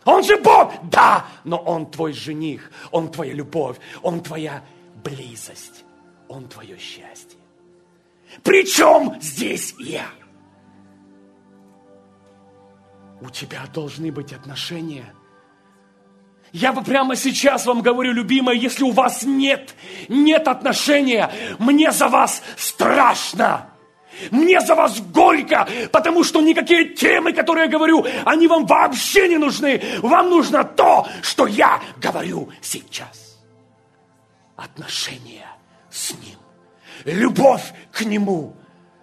Он же Бог! Да, но Он твой жених, Он твоя любовь, Он твоя близость, Он твое счастье. Причем здесь я? У тебя должны быть отношения. Я прямо сейчас вам говорю, любимая, если у вас нет отношения, мне за вас страшно. Мне за вас горько, потому что никакие темы, которые я говорю, они вам вообще не нужны. Вам нужно то, что я говорю сейчас. Отношения с Ним. Любовь к Нему.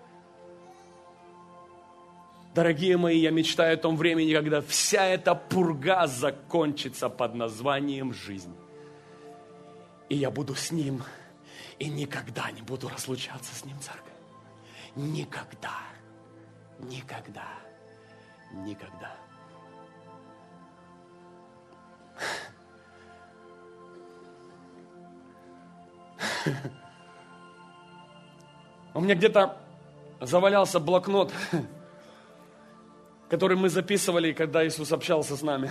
Дорогие мои, я мечтаю о том времени, когда вся эта пурга закончится под названием «жизнь». И я буду с Ним, и никогда не буду разлучаться с Ним, церковь. Никогда, никогда, никогда. У меня где-то завалялся блокнот, который мы записывали, когда Иисус общался с нами.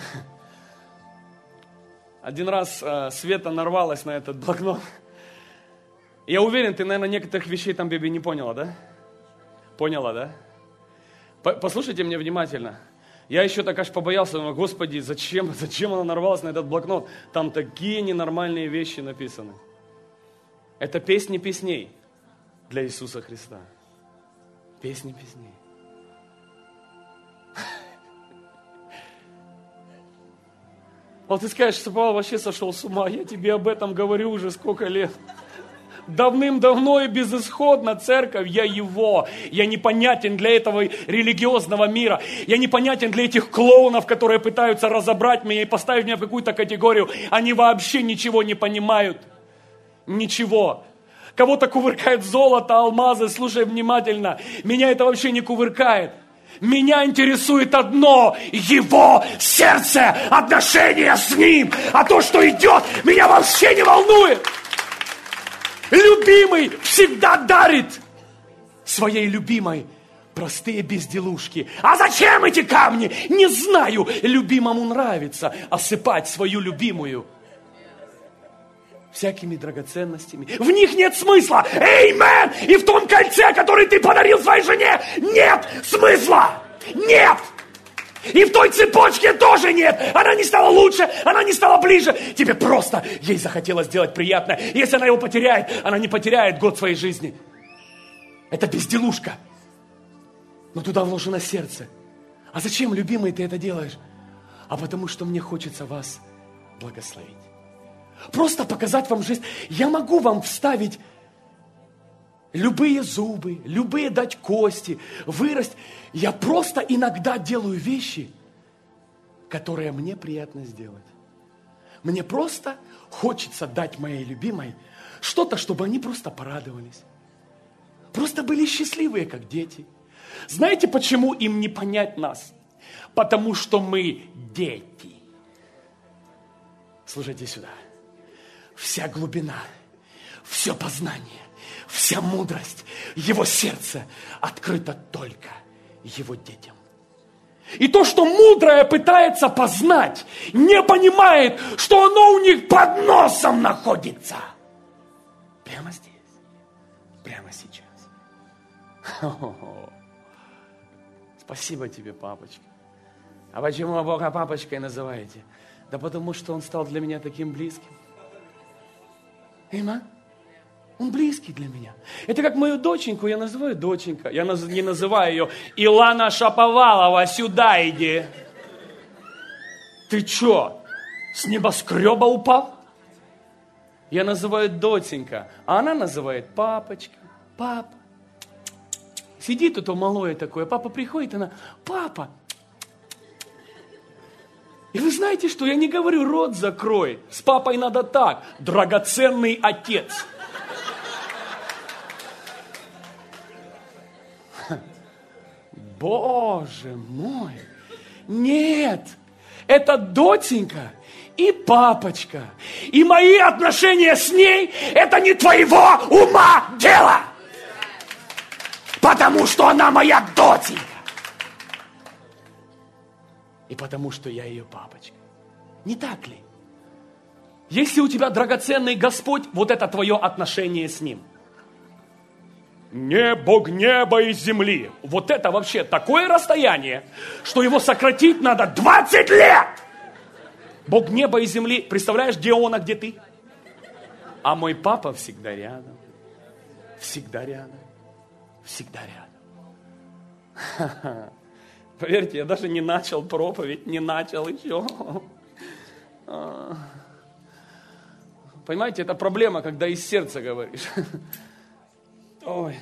Один раз Света нарвалась на этот блокнот. Я уверен, ты, наверное, некоторых вещей там, Биби, не поняла, да? Поняла, да? Послушайте меня внимательно. Я еще так аж побоялся, думаю, Господи, зачем она нарвалась на этот блокнот? Там такие ненормальные вещи написаны. Это песни песней для Иисуса Христа. Песни песней. Вот ты скажешь, что Павел вообще сошел с ума. Я тебе об этом говорю уже сколько лет. Давным-давно и безысходно, церковь, я его. Я непонятен для этого религиозного мира. Я непонятен для этих клоунов, которые пытаются разобрать меня и поставить меня в какую-то категорию. Они вообще ничего не понимают. Ничего. Кого-то кувыркает золото, алмазы, слушай внимательно. Меня это вообще не кувыркает. Меня интересует одно, его сердце, отношения с ним. А то, что идет, меня вообще не волнует. Любимый всегда дарит своей любимой простые безделушки. А зачем эти камни? Не знаю. Любимому нравится осыпать свою любимую всякими драгоценностями. В них нет смысла. Эймен! И в том кольце, которое ты подарил своей жене, нет смысла. Нет. И в той цепочке тоже нет. Она не стала лучше, она не стала ближе. Тебе просто ей захотелось сделать приятное. Если она его потеряет, она не потеряет год своей жизни. Это безделушка. Но туда вложено сердце. А зачем, любимый, ты это делаешь? А потому что мне хочется вас благословить. Просто показать вам жизнь. Я могу вам вставить любые зубы, любые дать кости, вырасти. Я просто иногда делаю вещи, которые мне приятно сделать. Мне просто хочется дать моей любимой что-то, чтобы они просто порадовались. Просто были счастливые, как дети. Знаете, почему им не понять нас? Потому что мы дети. Слушайте сюда. Вся глубина, все познание, вся мудрость, его сердце открыто только его детям. И то, что мудрое пытается познать, не понимает, что оно у них под носом находится. Прямо здесь, прямо сейчас. Спасибо тебе, папочка. А почему вы Бога папочкой называете? Да потому что Он стал для меня таким близким. Эйма? Он близкий для меня. Это как мою доченьку, я называю доченька. Я не называю ее Илана Шаповалова, сюда иди. Ты что, с небоскреба упал? Я называю доченька, а она называет папочка, папа. Сидит тут малое такое, папа приходит, она, папа. И вы знаете что, я не говорю, рот закрой. С папой надо так, драгоценный отец. Боже мой. Нет, это доченька и папочка. И мои отношения с ней, это не твоего ума дело. Потому что она моя доченька. И потому что я ее папочка. Не так ли? Если у тебя драгоценный Господь, вот это твое отношение с Ним. Не Бог неба и земли. Вот это вообще такое расстояние, что его сократить надо 20 лет. Бог неба и земли. Представляешь, где он, а где ты? А мой папа всегда рядом. Всегда рядом. Всегда рядом. Поверьте, я даже не начал проповедь, не начал еще. Понимаете, это проблема, когда из сердца говоришь. Ой.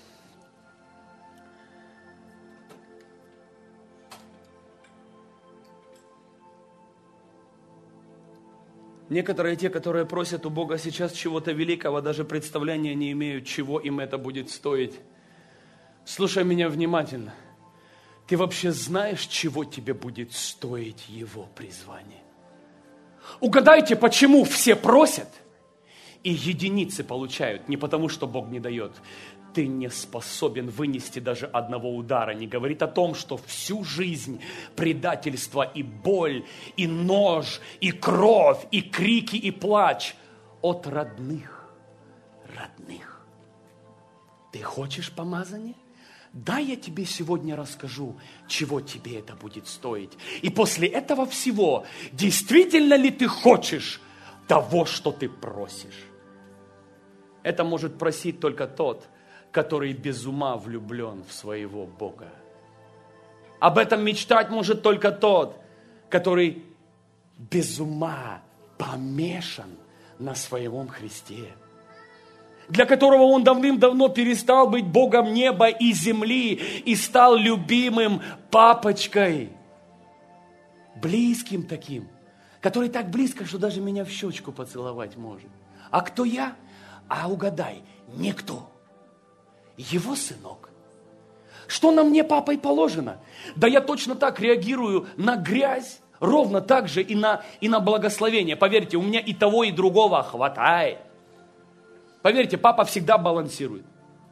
Некоторые те, которые просят у Бога сейчас чего-то великого, даже представления не имеют, чего им это будет стоить. Слушай меня внимательно. Ты вообще знаешь, чего тебе будет стоить Его призвание? Угадайте, почему все просят, и единицы получают, не потому, что Бог не дает. Ты не способен вынести даже одного удара. Не говорит о том, что всю жизнь предательство и боль, и нож, и кровь, и крики, и плач от родных. Родных. Ты хочешь помазания? Да, я тебе сегодня расскажу, чего тебе это будет стоить. И после этого всего, действительно ли ты хочешь того, что ты просишь? Это может просить только тот, который без ума влюблен в своего Бога. Об этом мечтать может только тот, который без ума помешан на своем Христе, для которого он давным-давно перестал быть Богом неба и земли и стал любимым папочкой, близким таким, который так близко, что даже меня в щечку поцеловать может. А кто я? А угадай, никто. Его сынок. Что на мне папой положено? Да я точно так реагирую на грязь, ровно так же и на благословение. Поверьте, у меня и того, и другого хватает. Поверьте, папа всегда балансирует.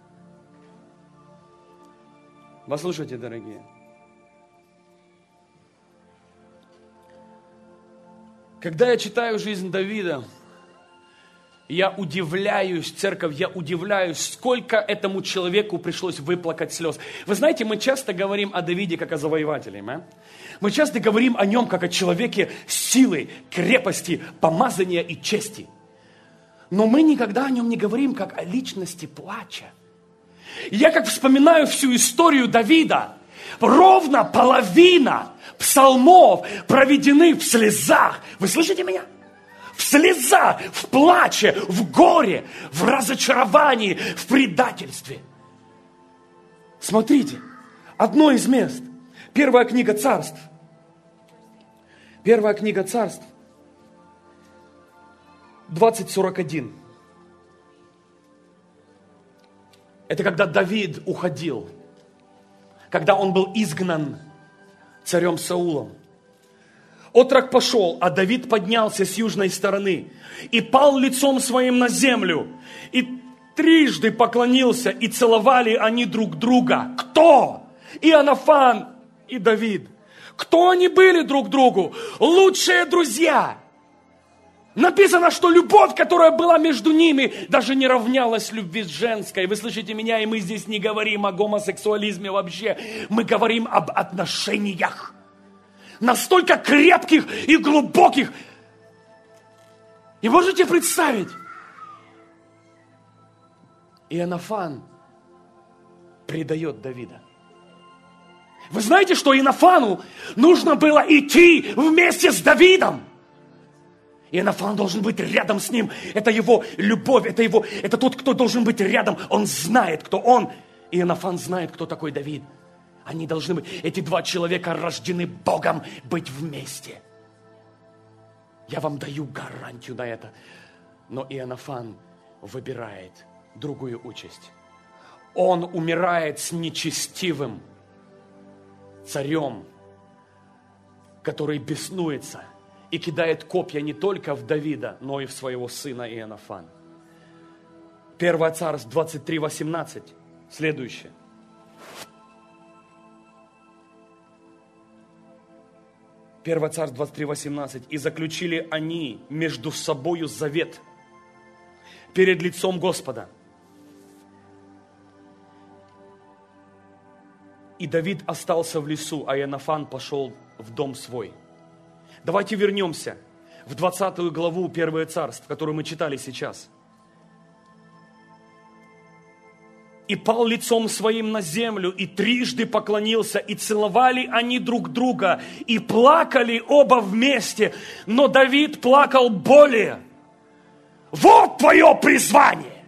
Послушайте, дорогие. Когда я читаю жизнь Давида, я удивляюсь, церковь, я удивляюсь, сколько этому человеку пришлось выплакать слез. Вы знаете, мы часто говорим о Давиде как о завоевателе. Мы часто говорим о нем как о человеке силы, крепости, помазания и чести. Но мы никогда о нем не говорим как о личности плача. Я как вспоминаю всю историю Давида, ровно половина псалмов проведены в слезах. Вы слышите меня? В слезах, в плаче, в горе, в разочаровании, в предательстве. Смотрите, одно из мест. Первая книга Царств. Первая книга Царств. 20:41. Это когда Давид уходил. Когда он был изгнан царем Саулом. Отрок пошел, а Давид поднялся с южной стороны и пал лицом своим на землю. И трижды поклонился, и целовали они друг друга. Кто? Иоаннафан и Давид. Кто они были друг другу? Лучшие друзья. Написано, что любовь, которая была между ними, даже не равнялась любви женской. Вы слышите меня, и мы здесь не говорим о гомосексуализме вообще. Мы говорим об отношениях. Настолько крепких и глубоких. И можете представить, Иоаннафан предает Давида. Вы знаете, что Иоаннафану нужно было идти вместе с Давидом? Иоаннафан должен быть рядом с ним. Это его любовь, это тот, кто должен быть рядом. Он знает, кто он. Иоаннафан знает, кто такой Давид. Они должны быть, эти два человека рождены Богом быть вместе. Я вам даю гарантию на это. Но Иоаннафан выбирает другую участь. Он умирает с нечестивым царем, который беснуется и кидает копья не только в Давида, но и в своего сына Иоаннафана. 1 Царств 23:18. Следующее. 1 Царств 23:18. «И заключили они между собою завет перед лицом Господа. И Давид остался в лесу, а Иоаннафан пошел в дом свой». Давайте вернемся в 20 главу 1 Царств, которую мы читали сейчас. «И пал лицом своим на землю, и трижды поклонился, и целовали они друг друга, и плакали оба вместе, но Давид плакал более». Вот твое призвание!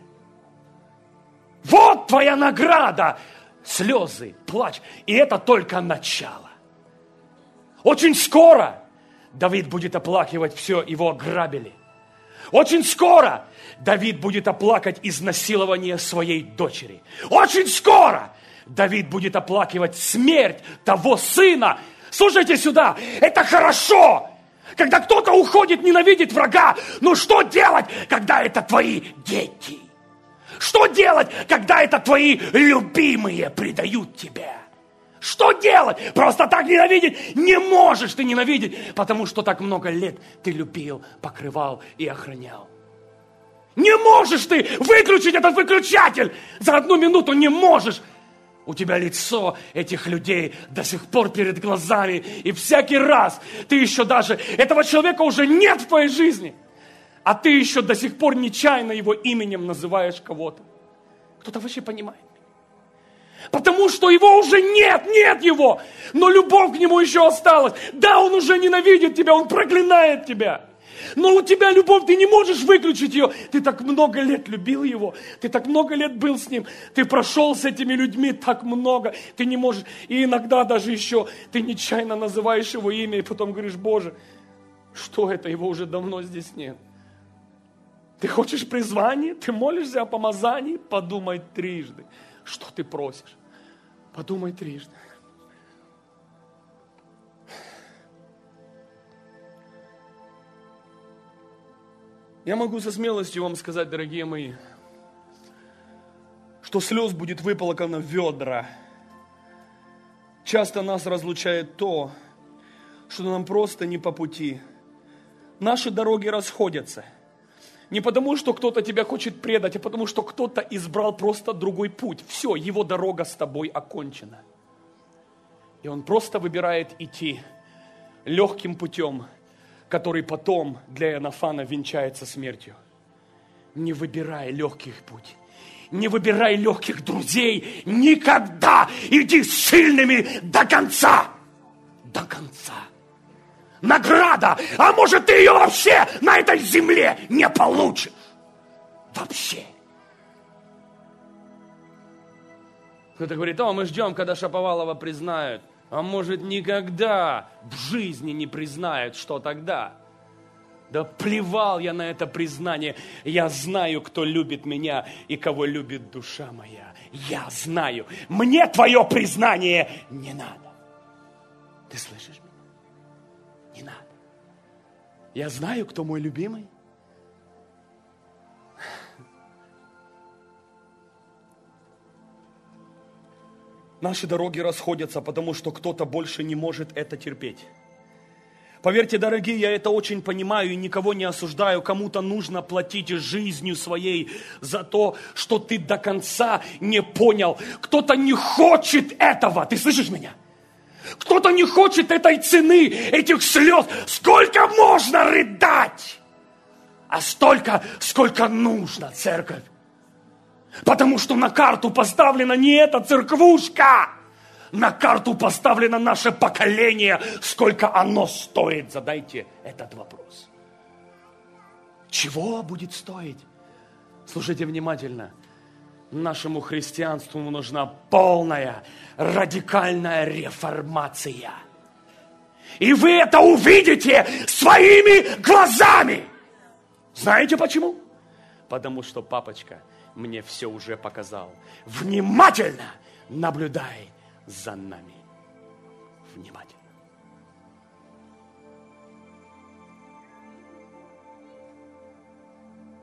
Вот твоя награда! Слезы, плач. И это только начало. Очень скоро Давид будет оплакивать все, его ограбили. Очень скоро Давид будет оплакивать изнасилование своей дочери. Очень скоро Давид будет оплакивать смерть того сына. Слушайте сюда, это хорошо, когда кто-то уходит ненавидеть врага. Но что делать, когда это твои дети? Что делать, когда это твои любимые предают тебя? Что делать? Просто так ненавидеть не можешь ты ненавидеть, потому что так много лет ты любил, покрывал и охранял. Не можешь ты выключить этот выключатель за 1 минуту, не можешь. У тебя лицо этих людей до сих пор перед глазами, и всякий раз ты еще даже, этого человека уже нет в твоей жизни, а ты еще до сих пор нечаянно его именем называешь кого-то. Кто-то вообще понимает? Потому что его уже нет его, но любовь к нему еще осталась. Да, он уже ненавидит тебя, он проклинает тебя. Но у тебя любовь, ты не можешь выключить ее. Ты так много лет любил его, ты так много лет был с ним, ты прошел с этими людьми так много, ты не можешь. И иногда даже еще ты нечаянно называешь его имя, и потом говоришь: Боже, что это, его уже давно здесь нет. Ты хочешь призвание, ты молишься о помазании, подумай трижды. Что ты просишь? Подумай трижды. Я могу со смелостью вам сказать, дорогие мои, что слез будет выплакано ведра. Часто нас разлучает то, что нам просто не по пути. Наши дороги расходятся. Не потому, что кто-то тебя хочет предать, а потому, что кто-то избрал просто другой путь. Все, его дорога с тобой окончена. И он просто выбирает идти легким путем, который потом для Иоаннафана венчается смертью. Не выбирай легких путь. Не выбирай легких друзей. Никогда иди с сильными до конца. До конца. Награда, а может, ты ее вообще на этой земле не получишь. Вообще. Кто-то говорит: мы ждем, когда Шаповалова признают. А может, никогда в жизни не признают, что тогда? Да плевал я на это признание. Я знаю, кто любит меня и кого любит душа моя. Я знаю. Мне твое признание не надо. Ты слышишь меня? Не надо. Я знаю, кто мой любимый. Наши дороги расходятся, потому что кто-то больше не может это терпеть. Поверьте, дорогие, я это очень понимаю и никого не осуждаю. Кому-то нужно платить жизнью своей за то, что ты до конца не понял. Кто-то не хочет этого. Ты слышишь меня? Кто-то не хочет этой цены, этих слез. Сколько можно рыдать? А столько, сколько нужно, церковь. Потому что на карту поставлена не эта церквушка. На карту поставлено наше поколение. Сколько оно стоит? Задайте этот вопрос. Чего будет стоить? Слушайте внимательно. Нашему христианству нужна полная, радикальная реформация. И вы это увидите своими глазами. Знаете почему? Потому что папочка мне все уже показал. Внимательно наблюдай за нами. Внимательно.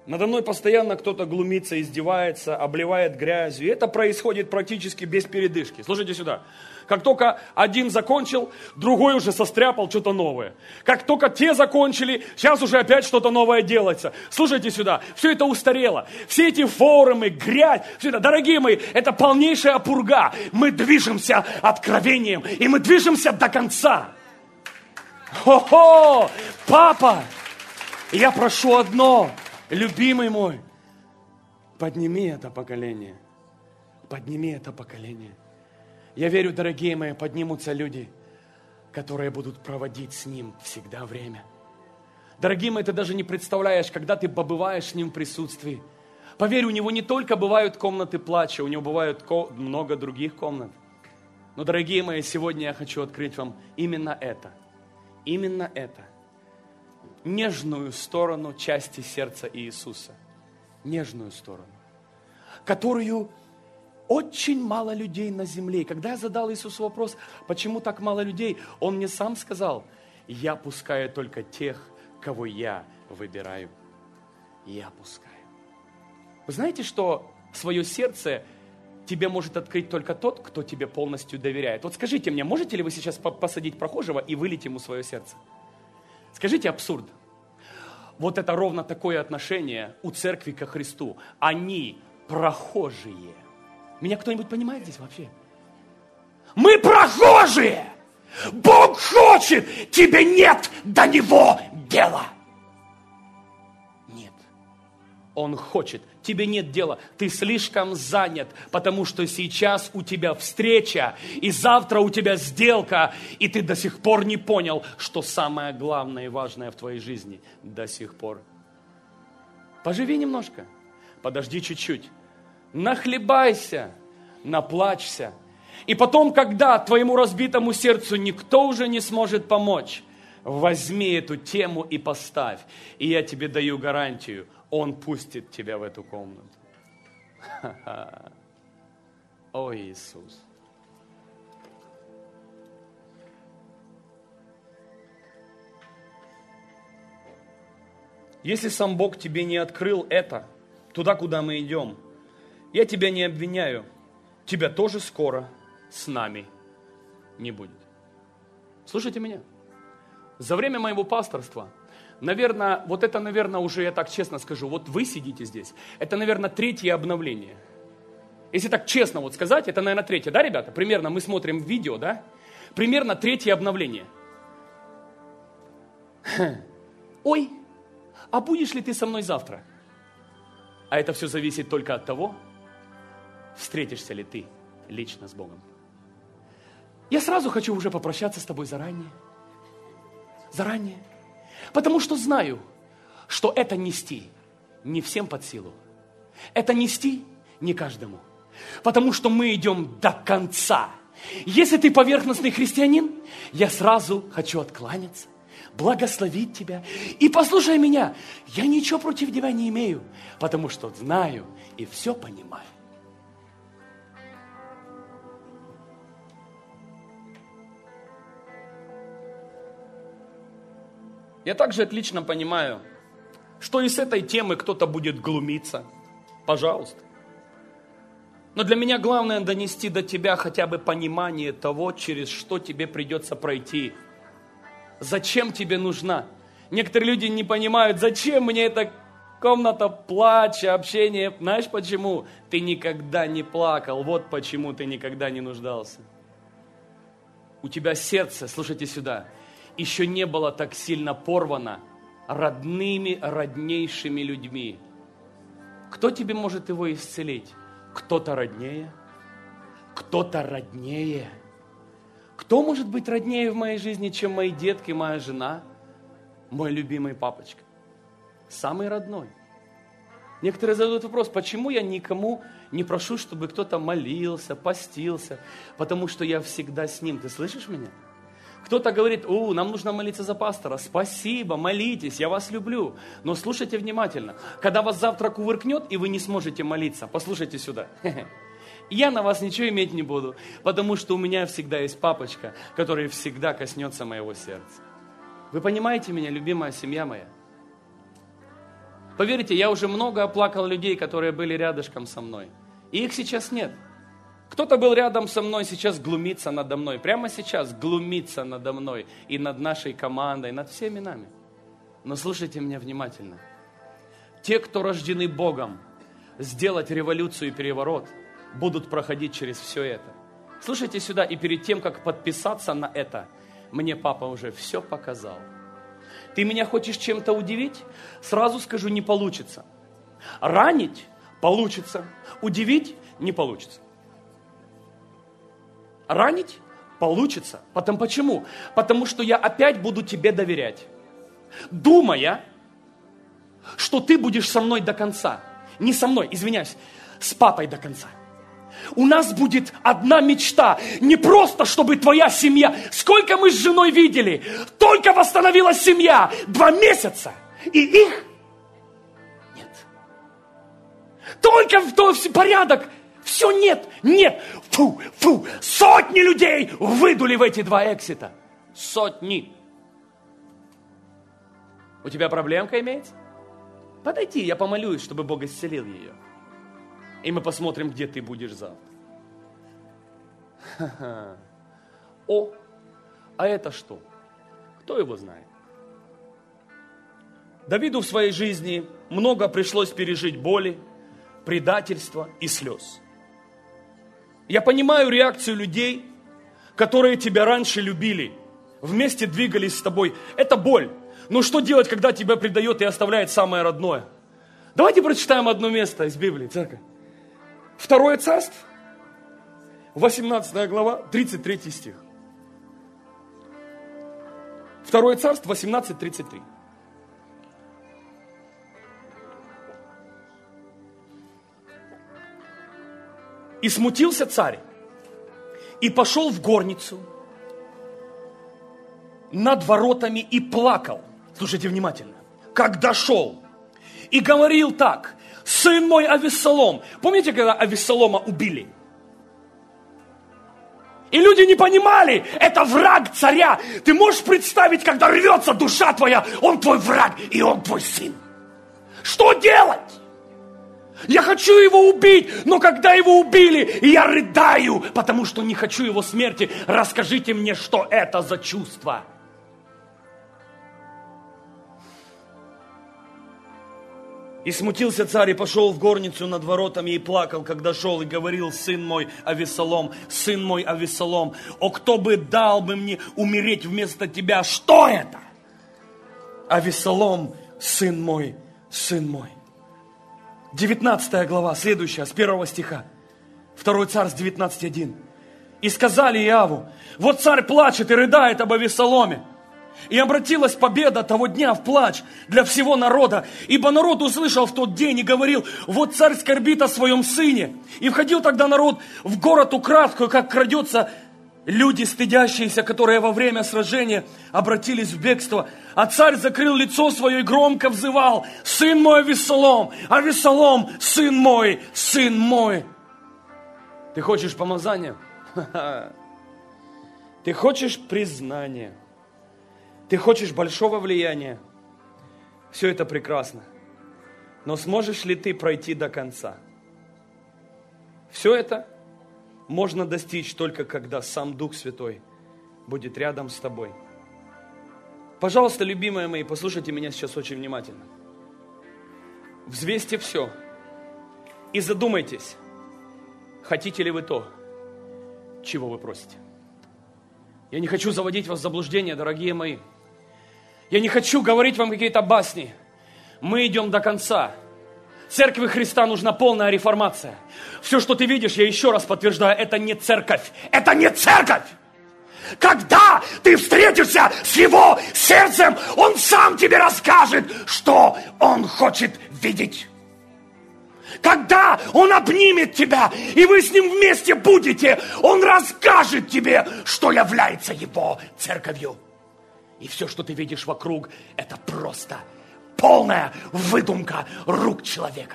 Надо мной постоянно кто-то глумится, издевается, обливает грязью. И это происходит практически без передышки. Слушайте сюда. Как только один закончил, другой уже состряпал что-то новое. Как только те закончили, сейчас уже опять что-то новое делается. Слушайте сюда, все это устарело. Все эти форумы, грязь, все это, дорогие мои, это полнейшая пурга. Мы движемся откровением, и мы движемся до конца. Хо-хо! Папа, я прошу одно, любимый мой, подними это поколение. Подними это поколение. Я верю, дорогие мои, поднимутся люди, которые будут проводить с Ним всегда время. Дорогие мои, ты даже не представляешь, когда ты побываешь с Ним в присутствии. Поверь, у Него не только бывают комнаты плача, у Него бывают много других комнат. Но, дорогие мои, сегодня я хочу открыть вам именно это. Именно это. Нежную сторону части сердца Иисуса. Нежную сторону. Которую очень мало людей на земле. И когда я задал Иисусу вопрос, почему так мало людей, Он мне сам сказал, я пускаю только тех, кого я выбираю. Я пускаю. Вы знаете, что свое сердце тебе может открыть только тот, кто тебе полностью доверяет. Вот скажите мне, можете ли вы сейчас посадить прохожего и вылить ему свое сердце? Скажите абсурд. Вот это ровно такое отношение у церкви ко Христу. Они прохожие. Меня кто-нибудь понимает здесь вообще? Мы прохожие! Бог хочет, тебе нет до Него дела. Нет. Он хочет, тебе нет дела. Ты слишком занят, потому что сейчас у тебя встреча, и завтра у тебя сделка, и ты до сих пор не понял, что самое главное и важное в твоей жизни до сих пор. Поживи немножко, подожди чуть-чуть. Нахлебайся, наплачься. И потом, когда твоему разбитому сердцу никто уже не сможет помочь, возьми эту тему и поставь. И я тебе даю гарантию, Он пустит тебя в эту комнату. Ха-ха. О, Иисус. Если сам Бог тебе не открыл это, туда, куда мы идем, я тебя не обвиняю, тебя тоже скоро с нами не будет. Слушайте меня. За время моего пасторства, наверное, уже, я так честно скажу, вот вы сидите здесь, это, наверное, 3-е обновление. Если так честно вот сказать, это, наверное, 3-е, да, ребята? Примерно мы смотрим видео, да? Примерно 3-е обновление. Ой, а будешь ли ты со мной завтра? А это все зависит только от того, встретишься ли ты лично с Богом. Я сразу хочу уже попрощаться с тобой заранее. Заранее. Потому что знаю, что это нести не всем под силу. Это нести не каждому. Потому что мы идем до конца. Если ты поверхностный христианин, я сразу хочу откланяться, благословить тебя. И послушай меня, я ничего против тебя не имею, потому что знаю и все понимаю. Я также отлично понимаю, что и с этой темы кто-то будет глумиться. Пожалуйста. Но для меня главное донести до тебя хотя бы понимание того, через что тебе придется пройти. Зачем тебе нужна? Некоторые люди не понимают, зачем мне эта комната плача, общения. Знаешь почему? Ты никогда не плакал. Вот почему ты никогда не нуждался. У тебя сердце, слушайте сюда, еще не было так сильно порвано родными, роднейшими людьми. Кто тебе может его исцелить? Кто-то роднее? Кто-то роднее? Кто может быть роднее в моей жизни, чем мои детки, моя жена, мой любимый папочка? Самый родной. Некоторые задают вопрос, почему я никому не прошу, чтобы кто-то молился, постился, потому что я всегда с ним. Ты слышишь меня? Кто-то говорит, нам нужно молиться за пастора. Спасибо, молитесь, я вас люблю. Но слушайте внимательно. Когда вас завтра кувыркнет, и вы не сможете молиться, послушайте сюда. Я на вас ничего иметь не буду, потому что у меня всегда есть папочка, который всегда коснется моего сердца. Вы понимаете меня, любимая семья моя? Поверьте, я уже много оплакал людей, которые были рядышком со мной. И их сейчас нет. Кто-то был рядом со мной, сейчас глумится надо мной. Прямо сейчас глумится надо мной и над нашей командой, над всеми нами. Но слушайте меня внимательно. Те, кто рождены Богом, сделать революцию и переворот, будут проходить через все это. Слушайте сюда, и перед тем, как подписаться на это, мне папа уже все показал. Ты меня хочешь чем-то удивить? Сразу скажу, не получится. Ранить получится, удивить не получится. Ранить получится. Почему? Потому что я опять буду тебе доверять, думая, что ты будешь со мной до конца. Не со мной, извиняюсь, с папой до конца. У нас будет одна мечта. Не просто, чтобы твоя семья... Сколько мы с женой видели? Только восстановилась семья. 2 месяца. И их нет. Только в порядок. Все нет. Нет. Фу. Сотни людей выдули в эти 2 эксита. Сотни. У тебя проблемка имеется? Подойди, я помолюсь, чтобы Бог исцелил ее. И мы посмотрим, где ты будешь завтра. О, а это что? Кто его знает? Давиду в своей жизни много пришлось пережить боли, предательства и слез. Я понимаю реакцию людей, которые тебя раньше любили, вместе двигались с тобой. Это боль. Но что делать, когда тебя предает и оставляет самое родное? Давайте прочитаем одно место из Библии, церковь. 2 Царств, 18 глава, 33 стих. 2 Царств, 18:33. «И смутился царь, и пошел в горницу над воротами и плакал». Слушайте внимательно. «Когда шел, и говорил так: сын мой Авессалом». Помните, когда Авессалома убили? И люди не понимали, это враг царя. Ты можешь представить, когда рвется душа твоя, он твой враг, и он твой сын. Что делать? Я хочу его убить, но когда его убили, я рыдаю, потому что не хочу его смерти. Расскажите мне, что это за чувство? «И смутился царь, и пошел в горницу над воротами, и плакал, когда шел, и говорил: сын мой Авессалом, сын мой Авессалом, о, кто бы дал бы мне умереть вместо тебя?» Что это? Авессалом, сын мой, сын мой. 19 глава, следующая, с 1 стиха. 2 Царств 19:1. «И сказали Иаву: вот царь плачет и рыдает об Авессаломе. И обратилась победа того дня в плач для всего народа, ибо народ услышал в тот день и говорил: вот царь скорбит о своем сыне. И входил тогда народ в город украдкою, как крадется, люди, стыдящиеся, которые во время сражения обратились в бегство. А царь закрыл лицо свое и громко взывал: сын мой Авессалом, Авессалом, сын мой, сын мой». Ты хочешь помазания? Ты хочешь признания? Ты хочешь большого влияния? Все это прекрасно. Но сможешь ли ты пройти до конца? Все это можно достичь только когда сам Дух Святой будет рядом с тобой. Пожалуйста, любимые мои, послушайте меня сейчас очень внимательно. Взвесьте все и задумайтесь, хотите ли вы то, чего вы просите. Я не хочу заводить вас в заблуждение, дорогие мои. Я не хочу говорить вам какие-то басни. Мы идем до конца. Церкви Христа нужна полная реформация. Все, что ты видишь, я еще раз подтверждаю, это не церковь. Это не церковь! Когда ты встретишься с Его сердцем, Он сам тебе расскажет, что Он хочет видеть. Когда Он обнимет тебя, и вы с Ним вместе будете, Он расскажет тебе, что является Его церковью. И все, что ты видишь вокруг, это просто полная выдумка рук человека.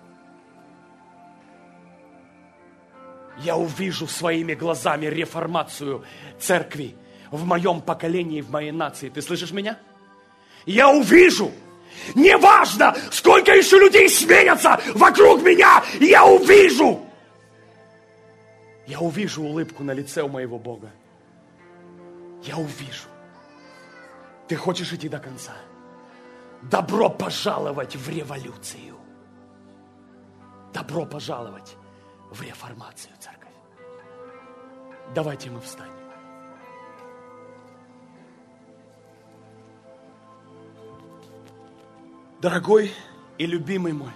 Я увижу своими глазами реформацию церкви в моем поколении, в моей нации. Ты слышишь меня? Я увижу, Неважно, сколько еще людей сменятся вокруг меня, я увижу. Я увижу улыбку на лице у моего Бога. Я увижу. Ты хочешь идти до конца? Добро пожаловать в революцию. Добро пожаловать в реформацию, церковь. Давайте мы встанем. Дорогой и любимый мой,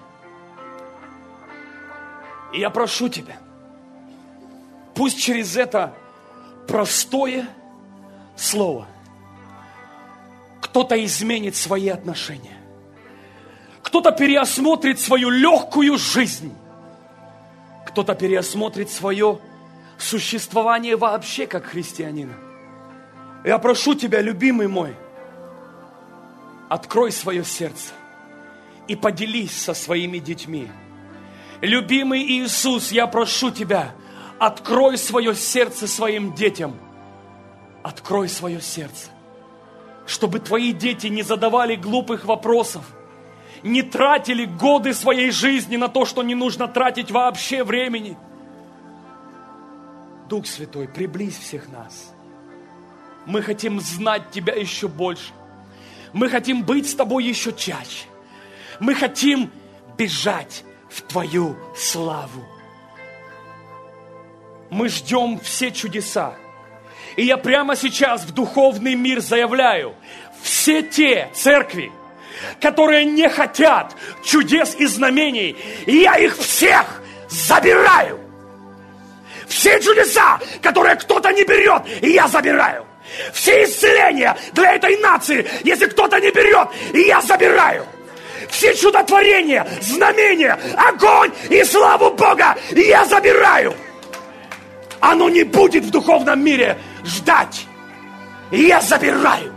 я прошу Тебя, пусть через это простое слово кто-то изменит свои отношения, кто-то переосмотрит свою легкую жизнь, кто-то переосмотрит свое существование вообще как христианина. Я прошу Тебя, любимый мой, открой свое сердце и поделись со своими детьми. Любимый Иисус, я прошу Тебя, открой свое сердце своим детям. Открой свое сердце, чтобы Твои дети не задавали глупых вопросов, не тратили годы своей жизни на то, что не нужно тратить вообще времени. Дух Святой, приблизь всех нас. Мы хотим знать Тебя еще больше. Мы хотим быть с Тобой еще чаще. Мы хотим бежать в Твою славу. Мы ждем все чудеса. И я прямо сейчас в духовный мир заявляю, все те церкви, которые не хотят чудес и знамений, я их всех забираю. Все чудеса, которые кто-то не берет, я забираю. Все исцеления для этой нации, если кто-то не берет, я забираю. Все чудотворения, знамения, огонь и славу Бога я забираю. Оно не будет в духовном мире ждать. Я забираю.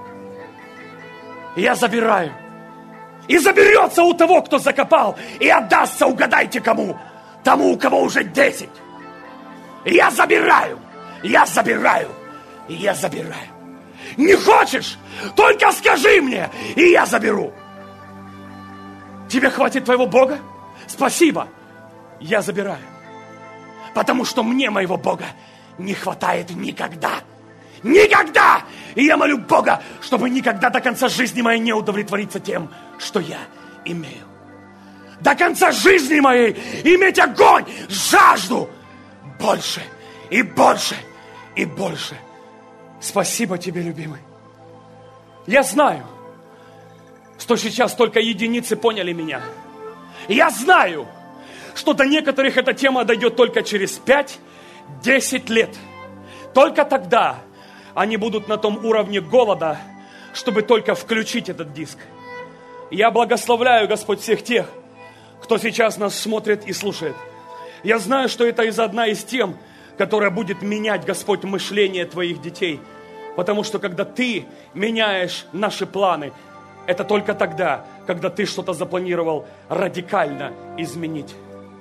Я забираю. И заберется у того, кто закопал, и отдастся, угадайте кому? Тому, у кого уже 10. Я забираю. Я забираю. Я забираю. Не хочешь? Только скажи мне, и я заберу. Тебе хватит твоего Бога? Спасибо. Я забираю. Потому что мне моего Бога не хватает никогда. Никогда! И я молю Бога, чтобы никогда до конца жизни моей не удовлетвориться тем, что я имею. До конца жизни моей иметь огонь, жажду больше и больше и больше. Спасибо Тебе, любимый. Я знаю, что сейчас только единицы поняли меня. Я знаю, что до некоторых эта тема дойдет только через 5-10 лет. Только тогда они будут на том уровне голода, чтобы только включить этот диск. Я благословляю, Господь, всех тех, кто сейчас нас смотрит и слушает. Я знаю, что это одна из тем, которая будет менять, Господь, мышление Твоих детей. Потому что когда Ты меняешь наши планы, это только тогда, когда Ты что-то запланировал радикально изменить.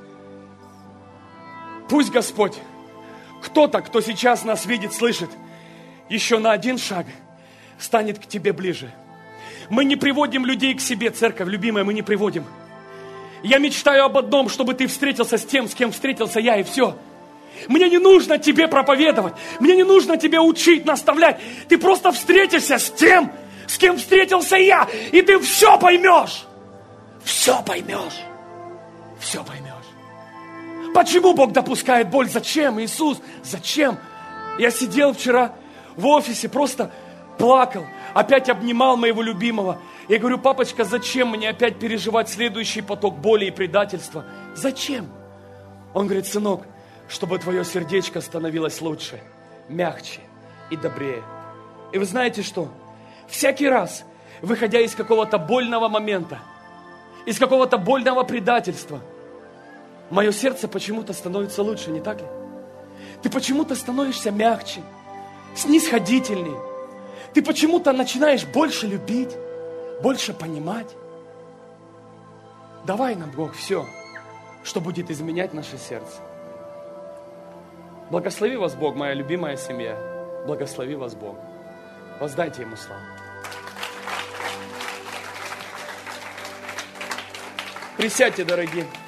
Пусть, Господь, кто-то, кто сейчас нас видит, слышит, еще на один шаг станет к Тебе ближе. Мы не приводим людей к себе, церковь, любимая, мы не приводим. Я мечтаю об одном, чтобы ты встретился с тем, с кем встретился я, и все. Мне не нужно тебе проповедовать, мне не нужно тебе учить, наставлять. Ты просто встретишься с тем, с кем встретился я, и ты все поймешь. Все поймешь. Все поймешь. Почему Бог допускает боль? Зачем, Иисус? Зачем? Я сидел вчера в офисе, просто плакал, опять обнимал моего любимого. Я говорю: папочка, зачем мне опять переживать следующий поток боли и предательства? Зачем? Он говорит: сынок, чтобы твое сердечко становилось лучше, мягче и добрее. И вы знаете что? Всякий раз, выходя из какого-то больного момента, из какого-то больного предательства, мое сердце почему-то становится лучше, не так ли? Ты почему-то становишься мягче, снисходительней. Ты почему-то начинаешь больше любить, больше понимать. Давай нам, Бог, все, что будет изменять наше сердце. Благослови вас, Бог, моя любимая семья. Благослови вас, Бог. Воздайте Ему славу. Присядьте, дорогие.